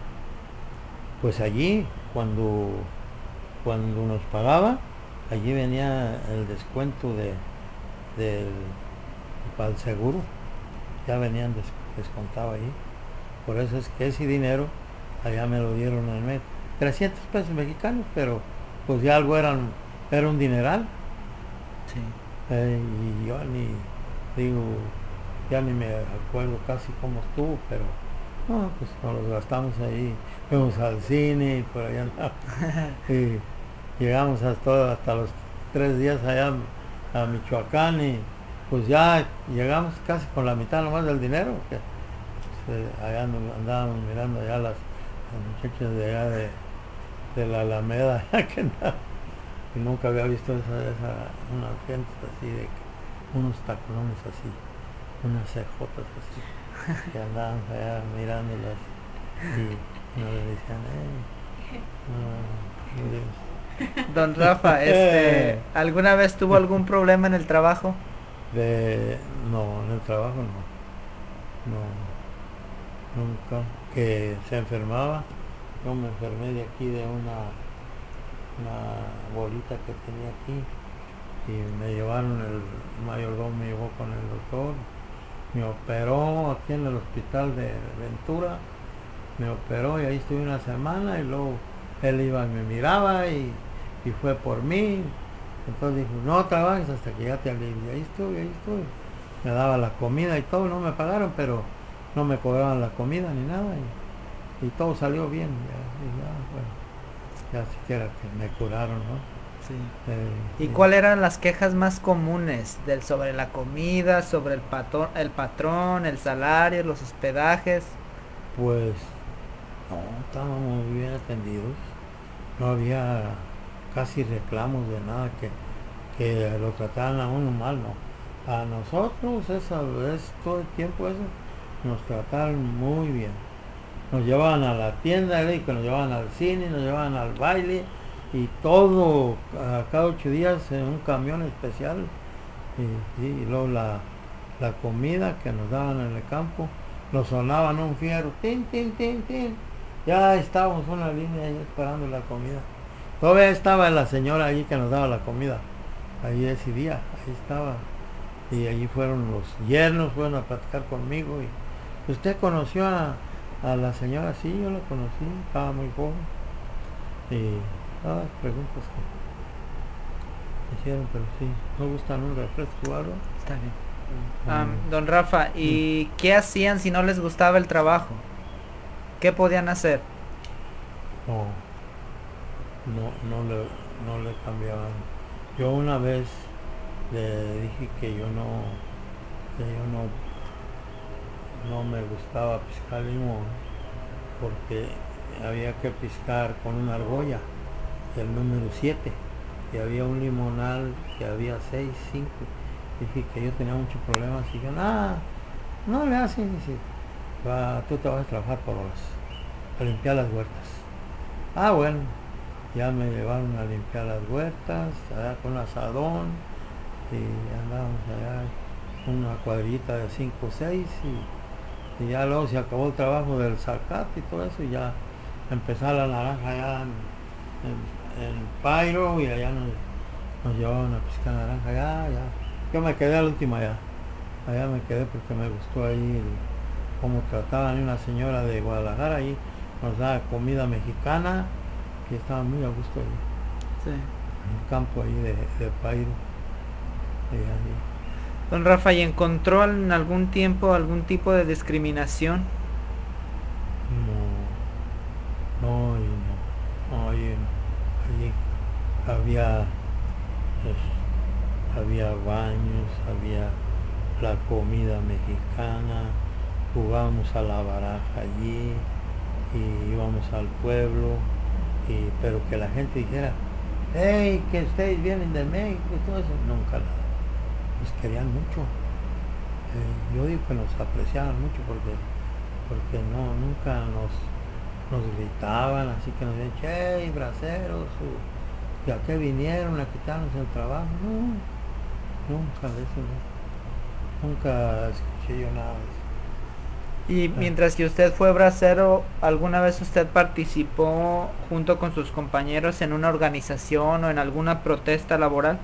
Speaker 2: Pues allí, cuando cuando nos pagaba, allí venía el descuento de, de para el seguro, ya venían des, descontado allí. Por eso es que ese dinero allá me lo dieron en mes, trescientos pesos mexicanos, pero pues ya algo eran, era un dineral.
Speaker 3: Sí.
Speaker 2: Eh, y yo ni digo, ya ni me acuerdo casi cómo estuvo, pero no, pues nos los gastamos ahí, fuimos al cine y por allá andamos. Y llegamos hasta, hasta los tres días allá a Michoacán y pues ya llegamos casi con la mitad nomás del dinero, que pues, eh, allá andábamos mirando allá las, las muchachas de allá de, de la Alameda, que nada, y nunca había visto esa, esa, unas gentes así, de unos tacones así, unas cejotas así, que andábamos allá mirándolas y nos decían, hey, no, Dios.
Speaker 3: Don Rafa, este, ¿alguna vez tuvo algún problema en el trabajo?
Speaker 2: De, no, en el trabajo no, no, nunca. Que se enfermaba, yo me enfermé de aquí de una, una bolita que tenía aquí y me llevaron, el mayordomo me llevó con el doctor, me operó aquí en el hospital de Ventura, me operó y ahí estuve una semana y luego él iba y me miraba y, y fue por mí. Entonces dijo, no trabajes hasta que ya te alivies. Y ahí estuve, ahí estuve. Me daba la comida y todo, no me pagaron, pero no me cobraban la comida ni nada. Y, y todo salió bien. Ya, y ya, bueno, ya siquiera que me curaron, ¿no?
Speaker 3: Sí.
Speaker 2: Eh,
Speaker 3: ¿Y
Speaker 2: y
Speaker 3: cuáles eran las quejas más comunes del sobre la comida, sobre el patrón, el patrón, el salario, los hospedajes?
Speaker 2: Pues, no, estábamos muy bien atendidos. No había casi reclamos de nada que, que lo trataran a uno mal, no. A nosotros esa vez, todo el tiempo eso, nos trataron muy bien. Nos llevaban a la tienda, y que nos llevaban al cine, nos llevaban al baile y todo a cada ocho días en un camión especial. Y, y luego la, la comida que nos daban en el campo, nos sonaban un fierro, tin, tin, tin, tin. Ya estábamos en una línea ahí esperando la comida. Todavía estaba la señora allí que nos daba la comida, ahí ese día, ahí estaba. Y allí fueron los yernos, fueron a platicar conmigo. Y ¿usted conoció a, a la señora? Sí, yo la conocí, estaba muy joven. Y nada, preguntas hicieron, pero sí, ¿no gustan un refresco o algo?
Speaker 3: Está bien.
Speaker 2: Mm.
Speaker 3: Am, don Rafa, ¿y qué hacían si no les gustaba el trabajo? ¿Qué podían hacer?
Speaker 2: No, no, no le, no le cambiaban. Yo una vez le dije que yo no, que yo no, no me gustaba piscar limón porque había que piscar con una argolla, el número siete, y había un limonal que había seis, cinco. Dije que yo tenía muchos problemas y yo, nada, no le hacen, dice, "Va, tú te vas a trabajar por horas, a limpiar las huertas". Ah, bueno, ya me llevaron a limpiar las huertas, allá con un asadón, y andábamos allá una cuadrita de cinco o seis, y, y ya luego se acabó el trabajo del zacate y todo eso, y ya empezaba la naranja allá en, en, en Pairo, y allá nos, nos llevaban a pescar naranja allá, ya. Yo me quedé al último allá, allá me quedé porque me gustó ahí el, cómo trataban a una señora de Guadalajara, ahí nos daba comida mexicana, y estaba muy a gusto ahí,
Speaker 3: Sí.
Speaker 2: en el campo ahí de, de Pairo. Y ahí.
Speaker 3: Don Rafa, ¿y encontró en algún tiempo algún tipo de discriminación?
Speaker 2: No, no, y no, no, ahí, ahí había, pues, había baños, había la comida mexicana, jugábamos a la baraja allí, y íbamos al pueblo, y, pero que la gente dijera, hey, que ustedes vienen de México y todo eso, nunca la, nos querían mucho. Eh, yo digo que nos apreciaban mucho porque, porque no, nunca nos, nos gritaban, así que nos decían, hey, braceros, o, ¿y a qué vinieron a quitarnos el trabajo? No, nunca de eso, no. Nunca escuché yo nada de eso.
Speaker 3: Y mientras que usted fue bracero, ¿alguna vez usted participó junto con sus compañeros en una organización o en alguna protesta laboral?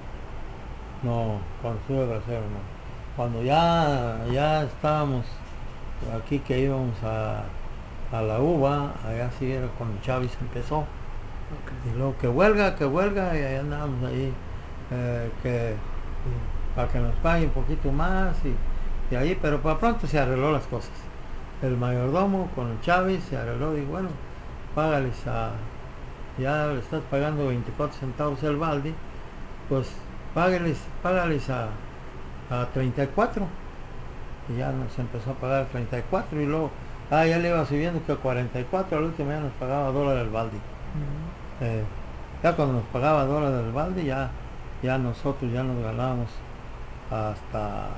Speaker 2: No, cuando estuve bracero no. Cuando ya, ya estábamos aquí que íbamos a, a la uva, allá sí era cuando Chávez empezó.
Speaker 3: Okay.
Speaker 2: Y luego que huelga, que huelga, y ahí andábamos ahí, eh, que, y para que nos paguen un poquito más, y, y ahí, pero para pronto se arregló las cosas. El mayordomo con el Chávez se arregló y bueno, págales a, ya le estás pagando veinticuatro centavos el balde, pues págales, págales a, a treinta y cuatro. Y ya nos empezó a pagar treinta y cuatro, y luego, ah, ya le iba subiendo que a cuarenta y cuatro, al último ya nos pagaba dólar el balde.
Speaker 3: Mm.
Speaker 2: Eh, ya cuando nos pagaba dólares del balde, ya, ya nosotros ya nos ganábamos hasta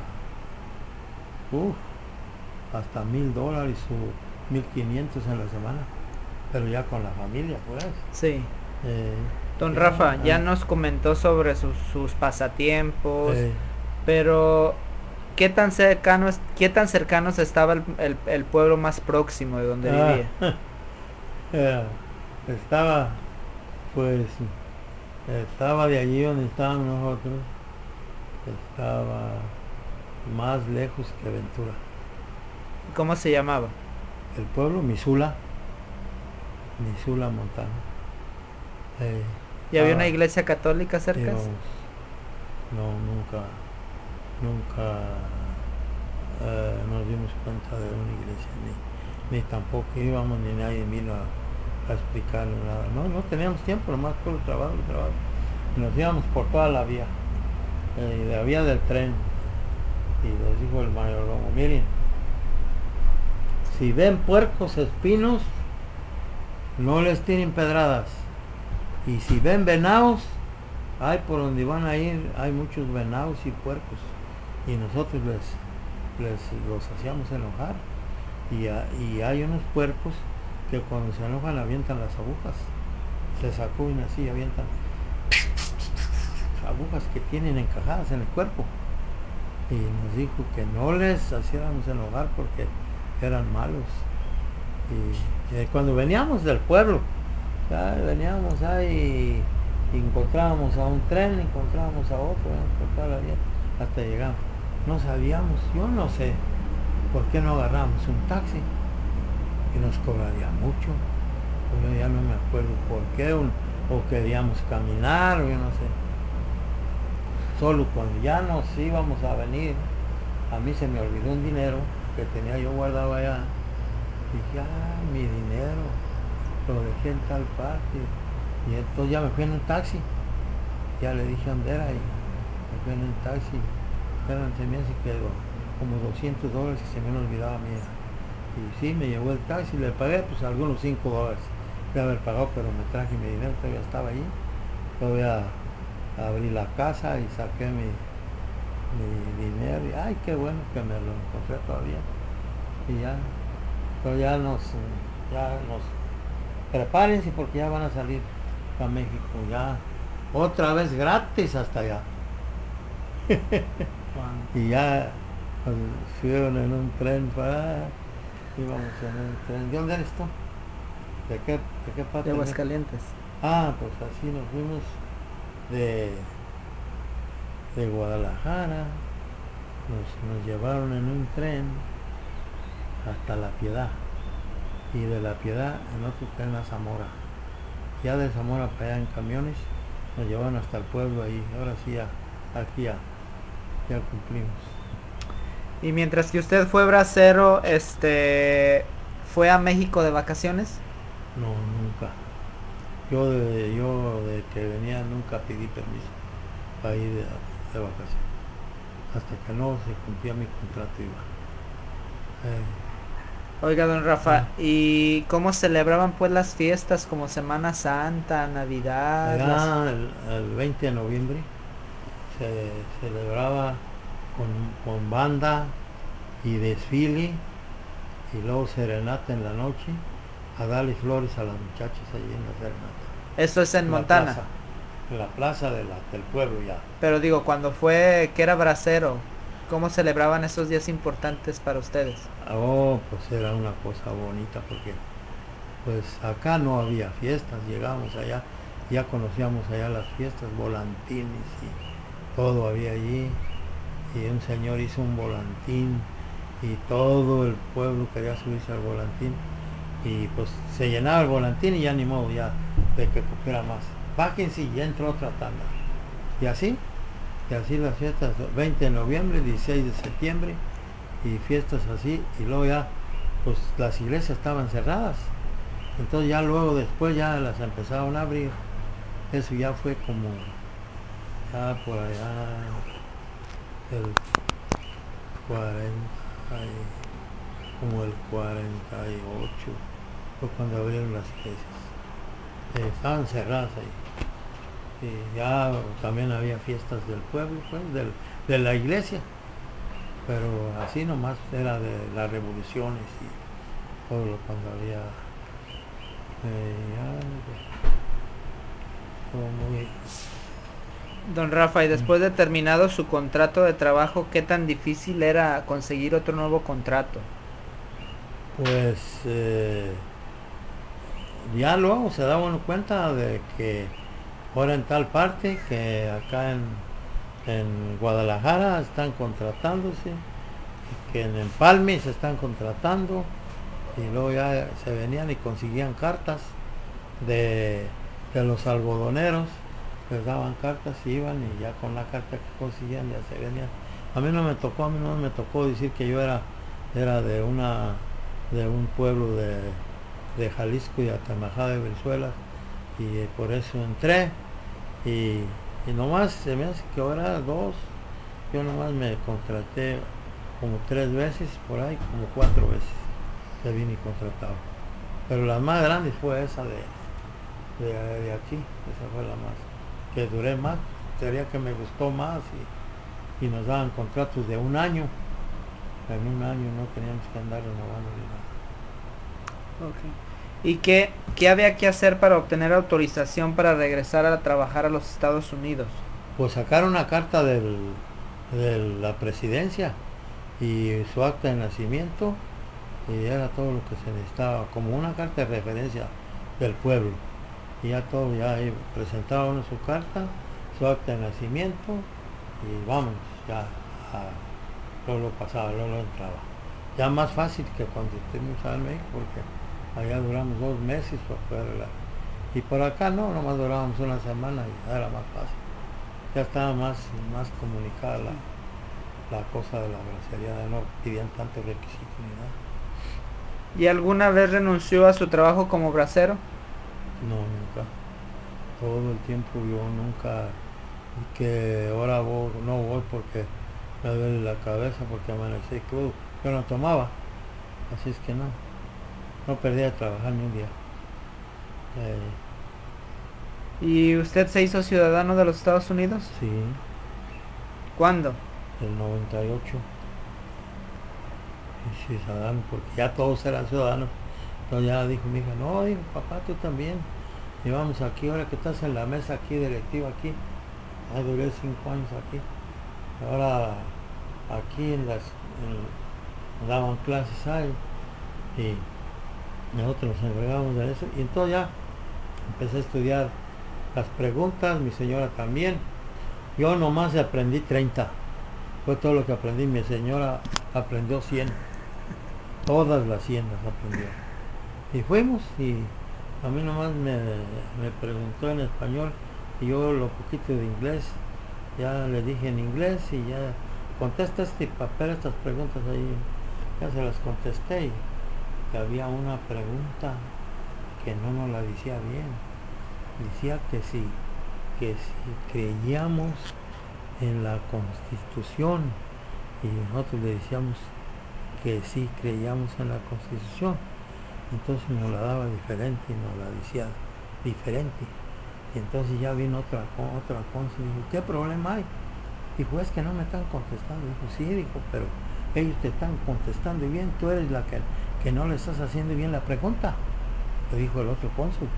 Speaker 2: uh, hasta mil dólares o mil quinientos en la semana, pero ya con la familia, pues.
Speaker 3: Sí.
Speaker 2: Eh,
Speaker 3: Don
Speaker 2: ya,
Speaker 3: Rafa, ya
Speaker 2: ah,
Speaker 3: nos comentó sobre sus, sus pasatiempos,
Speaker 2: eh,
Speaker 3: pero ¿qué tan cercano es- qué tan cercanos estaba el, el- el pueblo más próximo de donde
Speaker 2: ah,
Speaker 3: vivía?
Speaker 2: eh, estaba, pues, estaba de allí donde estábamos nosotros, estaba más lejos que Ventura.
Speaker 3: ¿Cómo se llamaba?
Speaker 2: El pueblo Missoula, Missoula, Montana. Eh,
Speaker 3: ¿Y había
Speaker 2: ah,
Speaker 3: una iglesia católica cerca?
Speaker 2: íbamos, no, nunca, nunca eh, nos dimos cuenta de una iglesia, ni, ni tampoco íbamos, ni nadie vino a, a explicarnos nada. No, no teníamos tiempo, nomás por el trabajo, el trabajo. Y nos íbamos por toda la vía, eh, la vía del tren. Y nos dijo el mayordomo, miren, si ven puercos espinos, no les tiren pedradas. Y si ven venados, hay por donde van a ir, hay muchos venados y puercos. Y nosotros les, les los hacíamos enojar. Y, a, y hay unos puercos que cuando se enojan avientan las agujas. Se sacuden así y avientan agujas que tienen encajadas en el cuerpo. Y nos dijo que no les hiciéramos enojar porque eran malos. Y, y cuando veníamos del pueblo, ya veníamos ahí y encontrábamos a un tren, encontrábamos a otro, por toda la vía, hasta llegamos. No sabíamos, yo no sé por qué no agarramos un taxi, y nos cobraría mucho, yo ya no me acuerdo por qué, o, o queríamos caminar, o yo no sé. Solo cuando ya nos íbamos a venir, a mí se me olvidó un dinero que tenía yo guardado allá. Dije, ah, mi dinero, lo dejé en tal parte. Y entonces ya me fui en un taxi. Ya le dije dónde era y me fui en un taxi. Eran, se me hace que como doscientos dólares que se me olvidaba a mí. Y sí, me llevó el taxi, le pagué pues algunos cinco dólares de haber pagado, pero me traje mi dinero, todavía estaba ahí. Todavía abrí la casa y saqué mi, mi dinero y ay, qué bueno que me lo encontré todavía. Y ya, pero ya nos, ya nos, prepárense porque ya van a salir a México, ya, otra vez gratis hasta allá. Y ya pues, fueron en un tren para, íbamos en un tren. ¿De dónde eres tú? ¿De qué, de qué parte?
Speaker 3: De Aguascalientes.
Speaker 2: Ah, pues así nos fuimos de, de Guadalajara, nos, nos llevaron en un tren hasta La Piedad y de La Piedad en otro tren a Zamora. Ya de Zamora para allá en camiones nos llevaron hasta el pueblo ahí. Ahora sí ya, aquí ya, ya cumplimos.
Speaker 3: Y mientras que usted fue bracero, este, ¿fue a México de vacaciones?
Speaker 2: No, nunca. Yo de, yo de que venía nunca pedí permiso para ir de, de vacaciones. Hasta que no se cumplía mi contrato iba. Eh,
Speaker 3: Oiga, don Rafa,
Speaker 2: Ah.
Speaker 3: ¿y cómo celebraban pues las fiestas como Semana Santa, Navidad? las-
Speaker 2: allá el, el veinte de noviembre se celebraba con, con banda y desfile y luego serenata en la noche a darle flores a las muchachas allí en la serenata.
Speaker 3: Eso es en
Speaker 2: la
Speaker 3: Montana.
Speaker 2: plaza, en la plaza de la, del pueblo ya.
Speaker 3: Pero digo, cuando fue que era bracero, ¿cómo celebraban esos días importantes para ustedes?
Speaker 2: Oh, pues era una cosa bonita porque pues acá no había fiestas, llegamos allá, ya conocíamos allá las fiestas, volantines y todo había allí. Y un señor hizo un volantín y todo el pueblo quería subirse al volantín y pues se llenaba el volantín y ya ni modo ya de que cogiera más. Bájense y ya entró otra tanda. Y así, y así las fiestas, veinte de noviembre, dieciséis de septiembre y fiestas así y luego ya pues las iglesias estaban cerradas. Entonces ya luego después ya las empezaron a abrir. Eso ya fue como ya por allá el cuarenta y, como el cuarenta y ocho fue cuando abrieron las iglesias. Eh, estaban cerradas ahí. Y ya también había fiestas del pueblo, pues, del, de la iglesia. Pero así nomás era de las revoluciones y todo lo cuando había eh, ya, todo muy
Speaker 3: Don Rafa, y después de terminado su contrato de trabajo, ¿qué tan difícil era conseguir otro nuevo contrato?
Speaker 2: pues eh, ya luego se da uno cuenta de que ahora en tal parte, que acá en, en Guadalajara están contratándose, y que en Empalme se están contratando, y luego ya se venían y conseguían cartas de, de los algodoneros, les daban cartas y iban y ya con la carta que conseguían ya se venían. A mí no me tocó, a mí no me tocó decir que yo era, era de una de un pueblo de, de Jalisco y Atamajá de Venezuela y por eso entré y, y nomás se me hace que ahora dos, yo nomás me contraté como tres veces por ahí, como cuatro veces que vine contratado, pero la más grande fue esa de, de, de aquí, esa fue la más que duré más, sería que me gustó más y, y nos daban contratos de un año. En un año no teníamos que andar renovando ni nada.
Speaker 3: Okay. ¿Y qué, qué había que hacer para obtener autorización para regresar a trabajar a los Estados Unidos?
Speaker 2: Pues sacar una carta del, de la presidencia y su acta de nacimiento y era todo lo que se necesitaba, como una carta de referencia del pueblo. Y ya todo, ya ahí presentaba uno su carta, su acta de nacimiento y vamos, ya a, luego lo pasaba, luego lo entraba. Ya más fácil que cuando estuvimos en México, porque allá duramos dos meses para poder arreglar. Y por acá no, nomás durábamos una semana y ya era más fácil. ya estaba más, más comunicada la, la cosa de la bracería, ya no pedían tantos requisitos ni nada.
Speaker 3: ¿Y alguna vez renunció a su trabajo como bracero?
Speaker 2: No, nunca. Todo el tiempo yo nunca, que ahora voy, no voy porque me duele la cabeza, porque amanecí crudo. Yo no tomaba, así es que no, no perdía de trabajar ni un día. Eh,
Speaker 3: ¿Y usted se hizo ciudadano de los Estados Unidos?
Speaker 2: sí,
Speaker 3: ¿Cuándo?
Speaker 2: el noventa y ocho. Y ciudadano, porque ya todos eran ciudadanos. Entonces ya dijo mi hija, no, dijo, papá, tú también. Y vamos aquí, ahora que estás en la mesa aquí, directiva aquí. Ah, duré cinco años aquí. Ahora aquí en las en- daban clases ahí y nosotros nos encargábamos de eso. Y entonces ya empecé a estudiar las preguntas, mi señora también. Yo nomás aprendí treinta. Fue todo lo que aprendí. Mi señora aprendió cien. Todas las cien las aprendió. Y fuimos y a mí nomás me, me preguntó en español y yo lo poquito de inglés ya le dije en inglés y ya contesta este papel, estas preguntas ahí, ya se las contesté y, y había una pregunta que no nos la decía bien. Decía que si, que si creíamos en la Constitución y nosotros le decíamos que sí creíamos en la Constitución. Entonces nos la daba diferente y nos la decía diferente. Y entonces ya vino otra, otra cosa y dijo, ¿qué problema hay? Dijo, es que no me están contestando. Dijo, sí, dijo, pero ellos te están contestando bien, tú eres la que, que no le estás haciendo bien la pregunta. Le dijo el otro cónsul.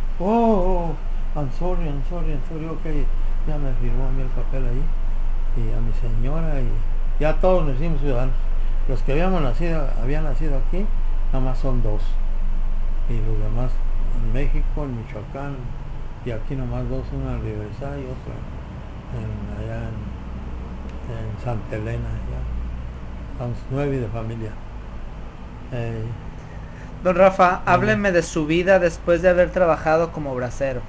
Speaker 2: Oh, oh, I'm sorry, I'm sorry, I'm sorry, ok. Ya me firmó a mí el papel ahí. Y a mi señora y ya todos nos hicimos ciudadanos. Los que habíamos nacido, habían nacido aquí, nada más son dos. Y los demás en México, en Michoacán, y aquí nomás dos, una en Riverside y otra en, allá en, en Santa Elena. Ya. Estamos nueve de familia. Eh,
Speaker 3: Don Rafa,
Speaker 2: eh,
Speaker 3: hábleme de su vida después de haber trabajado como bracero.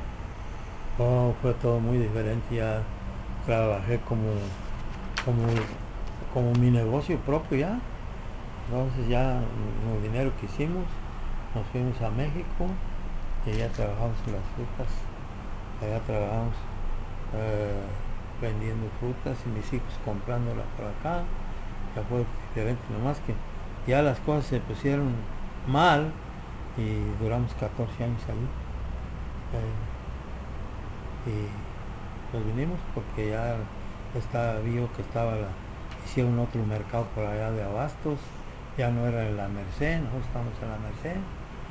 Speaker 2: oh, fue todo muy diferente. Ya trabajé como, como, como mi negocio propio ya. Entonces ya el dinero que hicimos, nos fuimos a México y allá trabajamos en las frutas. Allá trabajamos eh, vendiendo frutas y mis hijos comprándolas por acá. Ya fue diferente, nomás que ya las cosas se pusieron mal y duramos catorce años ahí. Eh, y nos vinimos porque ya estaba, vio que estaba la, hicieron otro mercado por allá de abastos, ya no era en la Merced, nosotros estamos en la Merced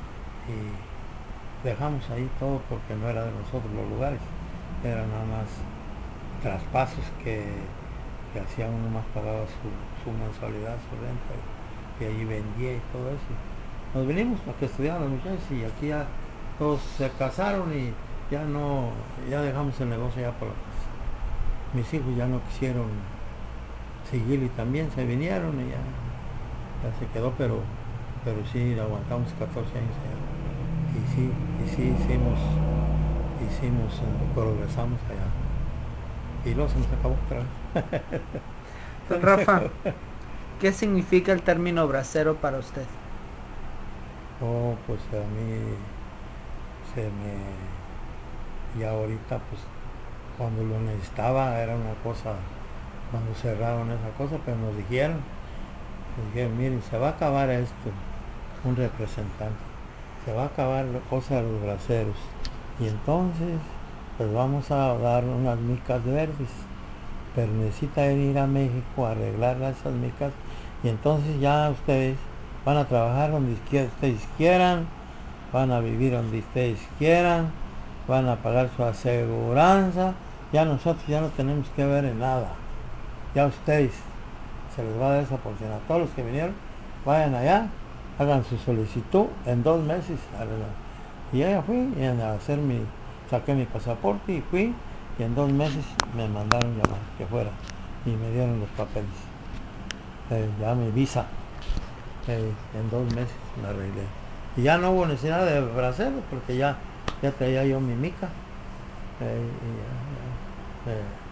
Speaker 2: y dejamos ahí todo porque no era de nosotros los lugares, eran nada más traspasos que, que hacía uno, más pagaba su, su mensualidad, su renta y, y allí vendía y todo eso. Nos vinimos porque estudiaban los muchachos y aquí ya todos se casaron y ya no, ya dejamos el negocio ya por la casa. Mis hijos ya no quisieron seguir y también se vinieron y ya, ya se quedó, pero, pero sí aguantamos catorce años allá. Y sí, y sí hicimos, hicimos, eh, progresamos allá. Y luego se nos acabó otra vez.
Speaker 3: Don Rafa, ¿qué significa el término bracero para usted?
Speaker 2: Oh, pues a mí se me, ya ahorita pues cuando lo necesitaba era una cosa, cuando cerraron esa cosa, pero nos dijeron, nos dijeron, miren, se va a acabar esto, un representante, se va a acabar la cosa de los braceros, y entonces pues vamos a dar unas micas verdes, pero necesita ir a México a arreglar esas micas, y entonces ya ustedes van a trabajar donde ustedes quieran, van a vivir donde ustedes quieran, van a pagar su aseguranza, ya nosotros ya no tenemos que ver en nada, ya ustedes se les va a dar esa oportunidad. A todos los que vinieron, vayan allá, hagan su solicitud en dos meses. Y allá fui y a hacer mi, saqué mi pasaporte y fui, y en dos meses me mandaron llamar que fuera y me dieron los papeles, eh, ya mi visa, eh, en dos meses me arreglé. Y ya no hubo necesidad de bracero porque ya, ya traía yo mi mica. Eh, y ya, ya, eh,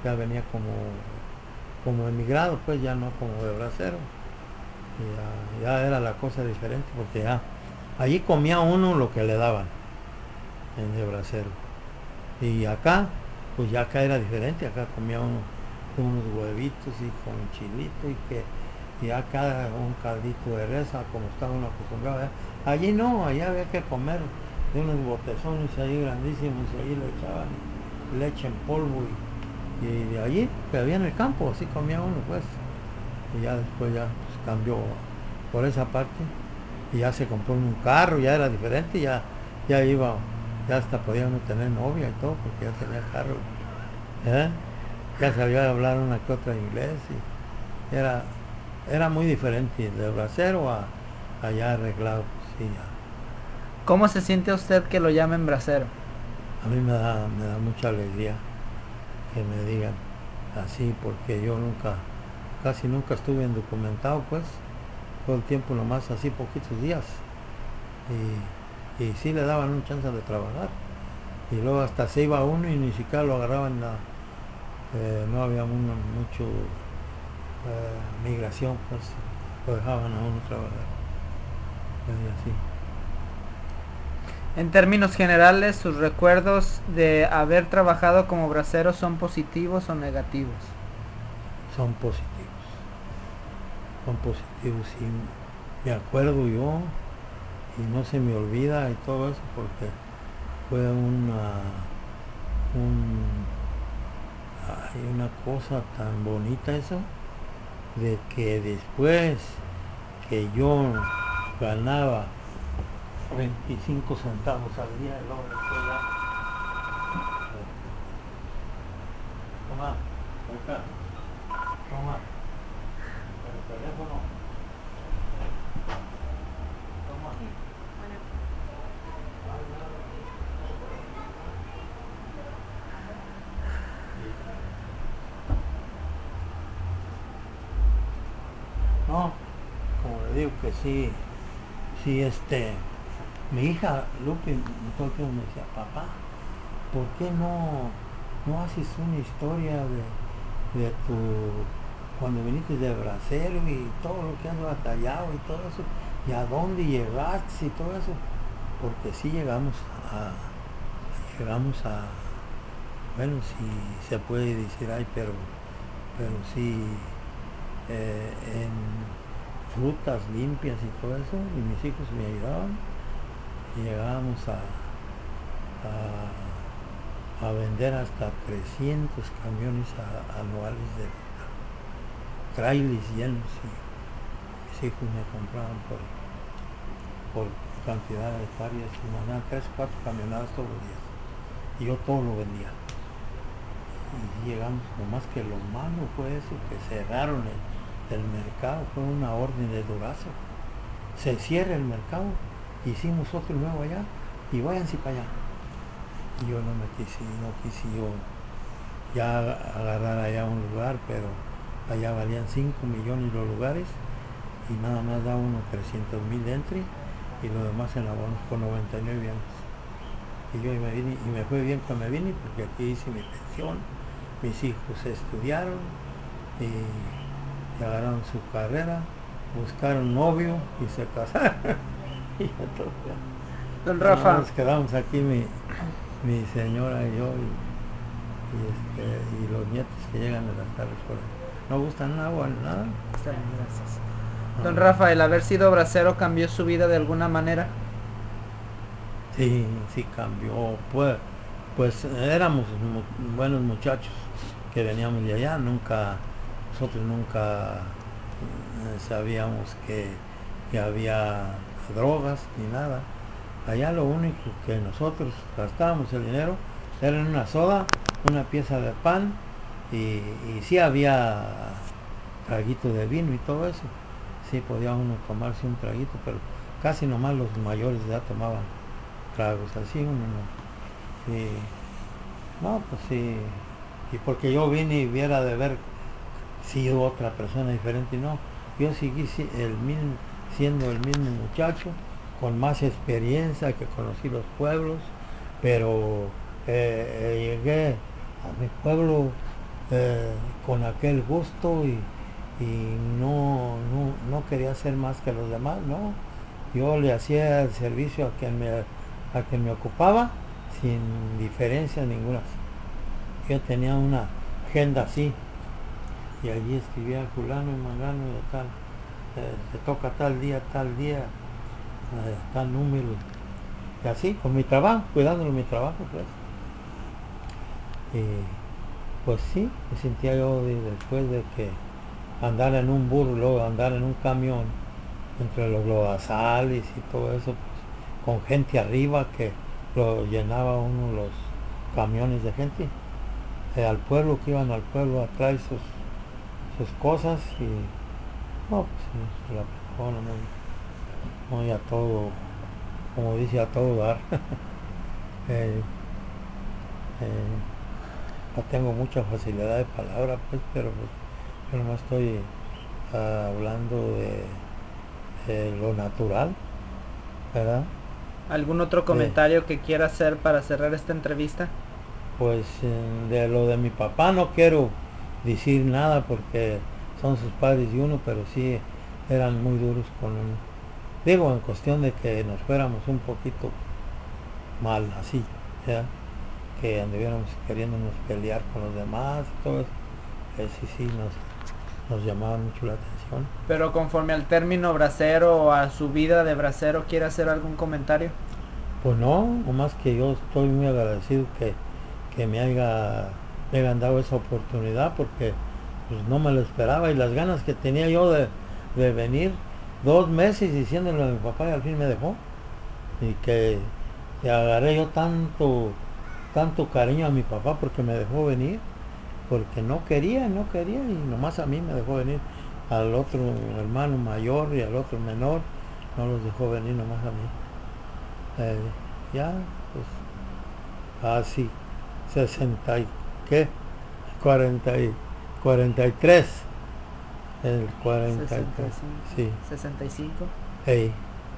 Speaker 2: ya venía como, como emigrado, pues ya no como de bracero. Y ya, ya era la cosa diferente, porque ya allí comía uno lo que le daban en de bracero. Y acá, pues ya acá era diferente, acá comía uno unos huevitos y con chilito y que y acá un caldito de res, como estaba uno acostumbrado. ¿eh? Allí no, allá había que comer de unos botezones ahí grandísimos, y ahí le echaban leche en polvo y, y de allí, que había en el campo, así comía uno pues. Y ya después ya pues, cambió por esa parte y ya se compró un carro, ya era diferente, ya, ya iba, ya hasta podía uno tener novia y todo, porque ya tenía carro. ¿eh? Ya sabía hablar una que otra inglés y era, era muy diferente de bracero a allá arreglado. Pues, sí, ya.
Speaker 3: ¿Cómo se siente usted que lo llamen bracero?
Speaker 2: A mí me da, me da mucha alegría que me digan así, porque yo nunca, casi nunca estuve indocumentado, pues, todo el tiempo nomás así poquitos días. Y, y sí le daban un chance de trabajar. Y luego hasta se iba uno y ni siquiera lo agarraban, la, eh, no había uno, mucho eh, migración, pues lo dejaban a uno trabajar. Y así.
Speaker 3: En términos generales, ¿sus recuerdos de haber trabajado como bracero son positivos o negativos?
Speaker 2: Son positivos. Son positivos y me acuerdo yo y no se me olvida y todo eso porque fue una un, hay una cosa tan bonita eso de que después que yo ganaba veinticinco centavos al día y luego después ya toma acá toma el teléfono toma no, como le digo que sí, sí este, mi hija Lupe todo el tiempo me decía, papá, ¿por qué no, no haces una historia de, de tu, cuando viniste de bracero y todo lo que has batallado y todo eso, y a dónde llegaste y todo eso? Porque sí llegamos a, llegamos a, bueno, si se puede decir, ay, pero, pero sí, eh, en frutas limpias y todo eso, y mis hijos me ayudaban, y llegábamos a, a, a vender hasta trescientos camiones a, anuales de trailers llenos, y mis hijos me compraban por, por cantidad de hectáreas, y mandaban tres o cuatro camionadas todos los días, y yo todo lo vendía. Y llegamos, nomás que lo malo fue eso, que cerraron el, el mercado, fue una orden de Durazo. Se cierra el mercado, hicimos otro nuevo allá, y váyanse para allá. Y yo no me quise, no quise yo ya agarrar allá un lugar, pero allá valían cinco millones los lugares, y nada más da uno trescientos mil de entry, y lo demás en abonos por noventa y nueve años. Y yo y me vine, y me fue bien cuando me vine, porque aquí hice mi pensión, mis hijos estudiaron y, y agarraron su carrera, buscaron novio y se casaron. Y entonces,
Speaker 3: Don Rafa,
Speaker 2: nos quedamos aquí mi, mi señora y yo y, y, este, y los nietos que llegan de las tardes por ahí. ¿No gustan agua ni nada?
Speaker 3: está bien, gracias. Don Rafa, ¿el haber sido bracero cambió su vida de alguna manera?
Speaker 2: Sí, sí cambió. Pues, pues éramos mu- buenos muchachos que veníamos de allá, nunca, nosotros nunca eh, sabíamos que, que había drogas ni nada. Allá lo único que nosotros gastábamos el dinero era en una soda, una pieza de pan y, y sí había traguito de vino y todo eso. Sí podía uno tomarse un traguito, pero casi nomás los mayores ya tomaban tragos, así uno no. Y, no, pues sí, y porque yo vine y viera de ver si otra persona diferente, no, yo seguí si- el mismo, siendo el mismo muchacho, con más experiencia, que conocí los pueblos, pero eh, eh, llegué a mi pueblo eh, con aquel gusto y, y no, no, no quería ser más que los demás, no. Yo le hacía el servicio a quien me, a quien me ocupaba sin diferencia ninguna. Yo tenía una agenda así y allí escribía fulano y mangano de tal, eh, se toca tal día, tal día, eh, tal número. Y así, con mi trabajo, cuidándolo mi trabajo, pues. Y pues sí, me sentía yo de- después de que andar en un burro, luego andar en un camión, entre los lodazales y todo eso, pues, con gente arriba que lo llenaba uno los camiones de gente, eh, al pueblo, que iban al pueblo a traer sus, sus cosas y no, pues sí, se la pasó muy, muy a todo, como dice, a todo dar. Eh, eh, no tengo mucha facilidad de palabra, pues, pero pues, yo nomás estoy ah, hablando de, de lo natural, ¿verdad?
Speaker 3: ¿Algún otro
Speaker 2: De,
Speaker 3: comentario que quiera hacer para cerrar esta entrevista?
Speaker 2: pues eh, de lo de mi papá no quiero decir nada porque son sus padres y uno, pero sí eran muy duros con uno. Digo, en cuestión de que nos fuéramos un poquito mal, así, ¿ya? Que anduviéramos queriéndonos pelear con los demás y todo eso. Eh, sí, sí, nos, nos llamaba mucho la atención.
Speaker 3: Pero conforme al término bracero o a su vida de bracero, ¿quiere hacer algún comentario?
Speaker 2: Pues no, nomás que yo estoy muy agradecido que, que me, haya, me hayan dado esa oportunidad porque pues no me lo esperaba y las ganas que tenía yo de, de venir dos meses diciéndole a mi papá y al fin me dejó y que, que agarré yo tanto tanto cariño a mi papá porque me dejó venir, porque no quería, no quería y nomás a mí me dejó venir, al otro hermano mayor y al otro menor no los dejó venir, nomás a mí. Eh, ya, pues, así, sesenta y, ¿qué? cuarenta y, cuarenta y tres, el cuarenta y tres, sí,
Speaker 3: sesenta y cinco.
Speaker 2: hey,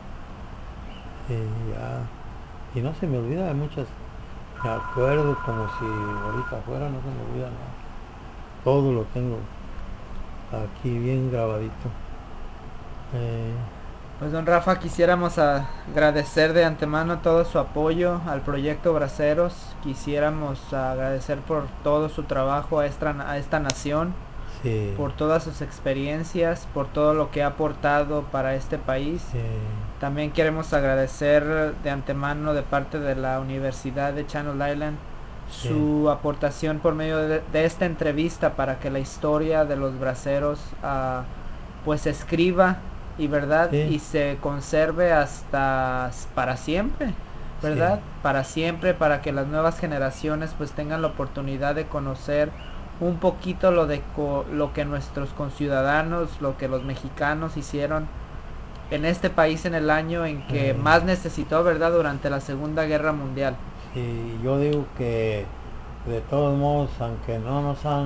Speaker 2: y ya, y no se me olvida de muchas, me acuerdo como si ahorita fuera, no se me olvida nada, todo lo tengo aquí bien grabadito. Eh,
Speaker 3: Pues don Rafa, quisiéramos agradecer de antemano todo su apoyo al proyecto Braceros. Quisiéramos agradecer por todo su trabajo a esta, a esta nación,
Speaker 2: sí,
Speaker 3: por todas sus experiencias, por todo lo que ha aportado para este país.
Speaker 2: eh,
Speaker 3: También queremos agradecer de antemano de parte de la Universidad de Channel Island
Speaker 2: sí,
Speaker 3: su aportación por medio de, de esta entrevista para que la historia de los braceros uh, pues se escriba y verdad
Speaker 2: sí,
Speaker 3: y se conserve hasta para siempre, verdad,
Speaker 2: sí,
Speaker 3: para siempre, para que las nuevas generaciones pues tengan la oportunidad de conocer un poquito lo de co lo que nuestros conciudadanos, lo que los mexicanos hicieron en este país en el año en que
Speaker 2: eh,
Speaker 3: más necesitó, verdad, durante la Segunda Guerra Mundial.
Speaker 2: sí, yo digo que de todos modos, aunque no nos han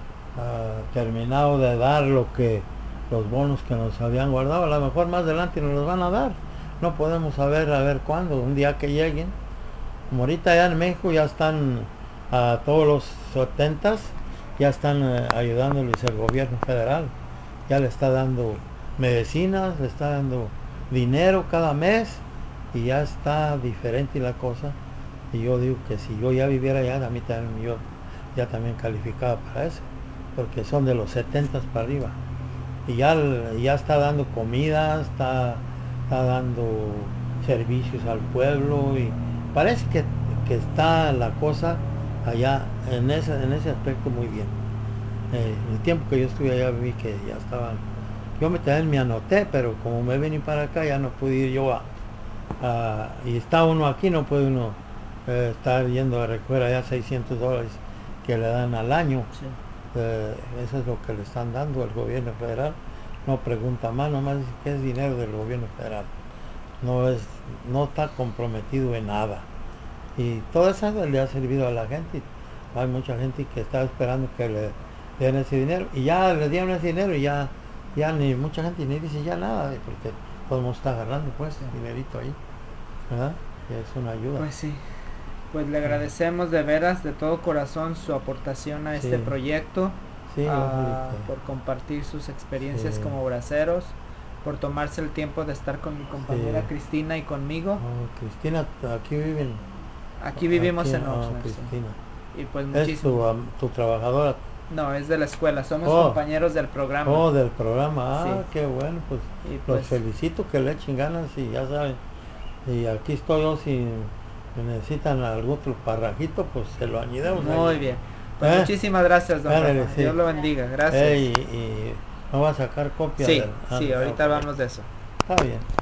Speaker 2: uh, terminado de dar lo que los bonos que nos habían guardado, a lo mejor más adelante nos los van a dar. No podemos saber a ver cuándo, un día que lleguen. Como ahorita ya en México ya están a uh, todos los setentas, ya están uh, ayudándoles el gobierno federal, ya le está dando medicinas, le está dando dinero cada mes y ya está diferente la cosa. Y yo digo que si yo ya viviera allá, a mí también yo ya también calificaba para eso, porque son de los setentas para arriba. Y ya, ya está dando comida, está, está dando servicios al pueblo y parece que, que está la cosa allá en ese, en ese aspecto muy bien. Eh, el tiempo que yo estuve allá vi que ya estaban, yo me, también me anoté, pero como me vení para acá ya no pude ir yo a, a y está uno aquí, no puede uno eh, estar yendo a recoger allá seiscientos dólares que le dan al año.
Speaker 3: Sí.
Speaker 2: Eh, eso es lo que le están dando al gobierno federal. No pregunta más, nomás dice que es dinero del gobierno federal. No es, no está comprometido en nada. Y todo eso le ha servido a la gente. Hay mucha gente que está esperando que le den ese dinero. Y ya le dieron ese dinero y ya, ya ni mucha gente ni dice ya nada, porque todo el mundo está agarrando pues dinerito ahí. ¿Verdad? Y es una ayuda.
Speaker 3: Pues sí. Pues le agradecemos de veras, de todo corazón, su aportación a este
Speaker 2: Sí.
Speaker 3: proyecto,
Speaker 2: Sí,
Speaker 3: ah,
Speaker 2: ahorita.
Speaker 3: por compartir sus experiencias
Speaker 2: Sí.
Speaker 3: como braceros, por tomarse el tiempo de estar con mi compañera
Speaker 2: Sí.
Speaker 3: Cristina y conmigo.
Speaker 2: Oh, Cristina, aquí viven.
Speaker 3: Aquí vivimos
Speaker 2: aquí,
Speaker 3: en
Speaker 2: oh,
Speaker 3: Oxnard, sí.
Speaker 2: Cristina.
Speaker 3: Y pues
Speaker 2: Es
Speaker 3: muchísimo.
Speaker 2: tu, am- tu trabajadora.
Speaker 3: No, es de la escuela, somos
Speaker 2: Oh.
Speaker 3: compañeros del programa.
Speaker 2: Oh, del programa. Ah,
Speaker 3: Sí.
Speaker 2: qué bueno. Pues
Speaker 3: Y
Speaker 2: los
Speaker 3: pues,
Speaker 2: felicito que le echen ganas y ya saben. Y aquí estoy yo si me necesitan algún otro parrajito, pues se lo añadimos.
Speaker 3: muy
Speaker 2: ahí.
Speaker 3: bien. Pues
Speaker 2: ¿Eh?
Speaker 3: muchísimas gracias, don
Speaker 2: Ándale,
Speaker 3: Rafa.
Speaker 2: sí.
Speaker 3: Dios lo bendiga. Gracias.
Speaker 2: Eh, y, y no va a sacar copia
Speaker 3: sí,
Speaker 2: del- ah,
Speaker 3: sí, ahorita
Speaker 2: ok.
Speaker 3: hablamos de eso.
Speaker 2: Está bien.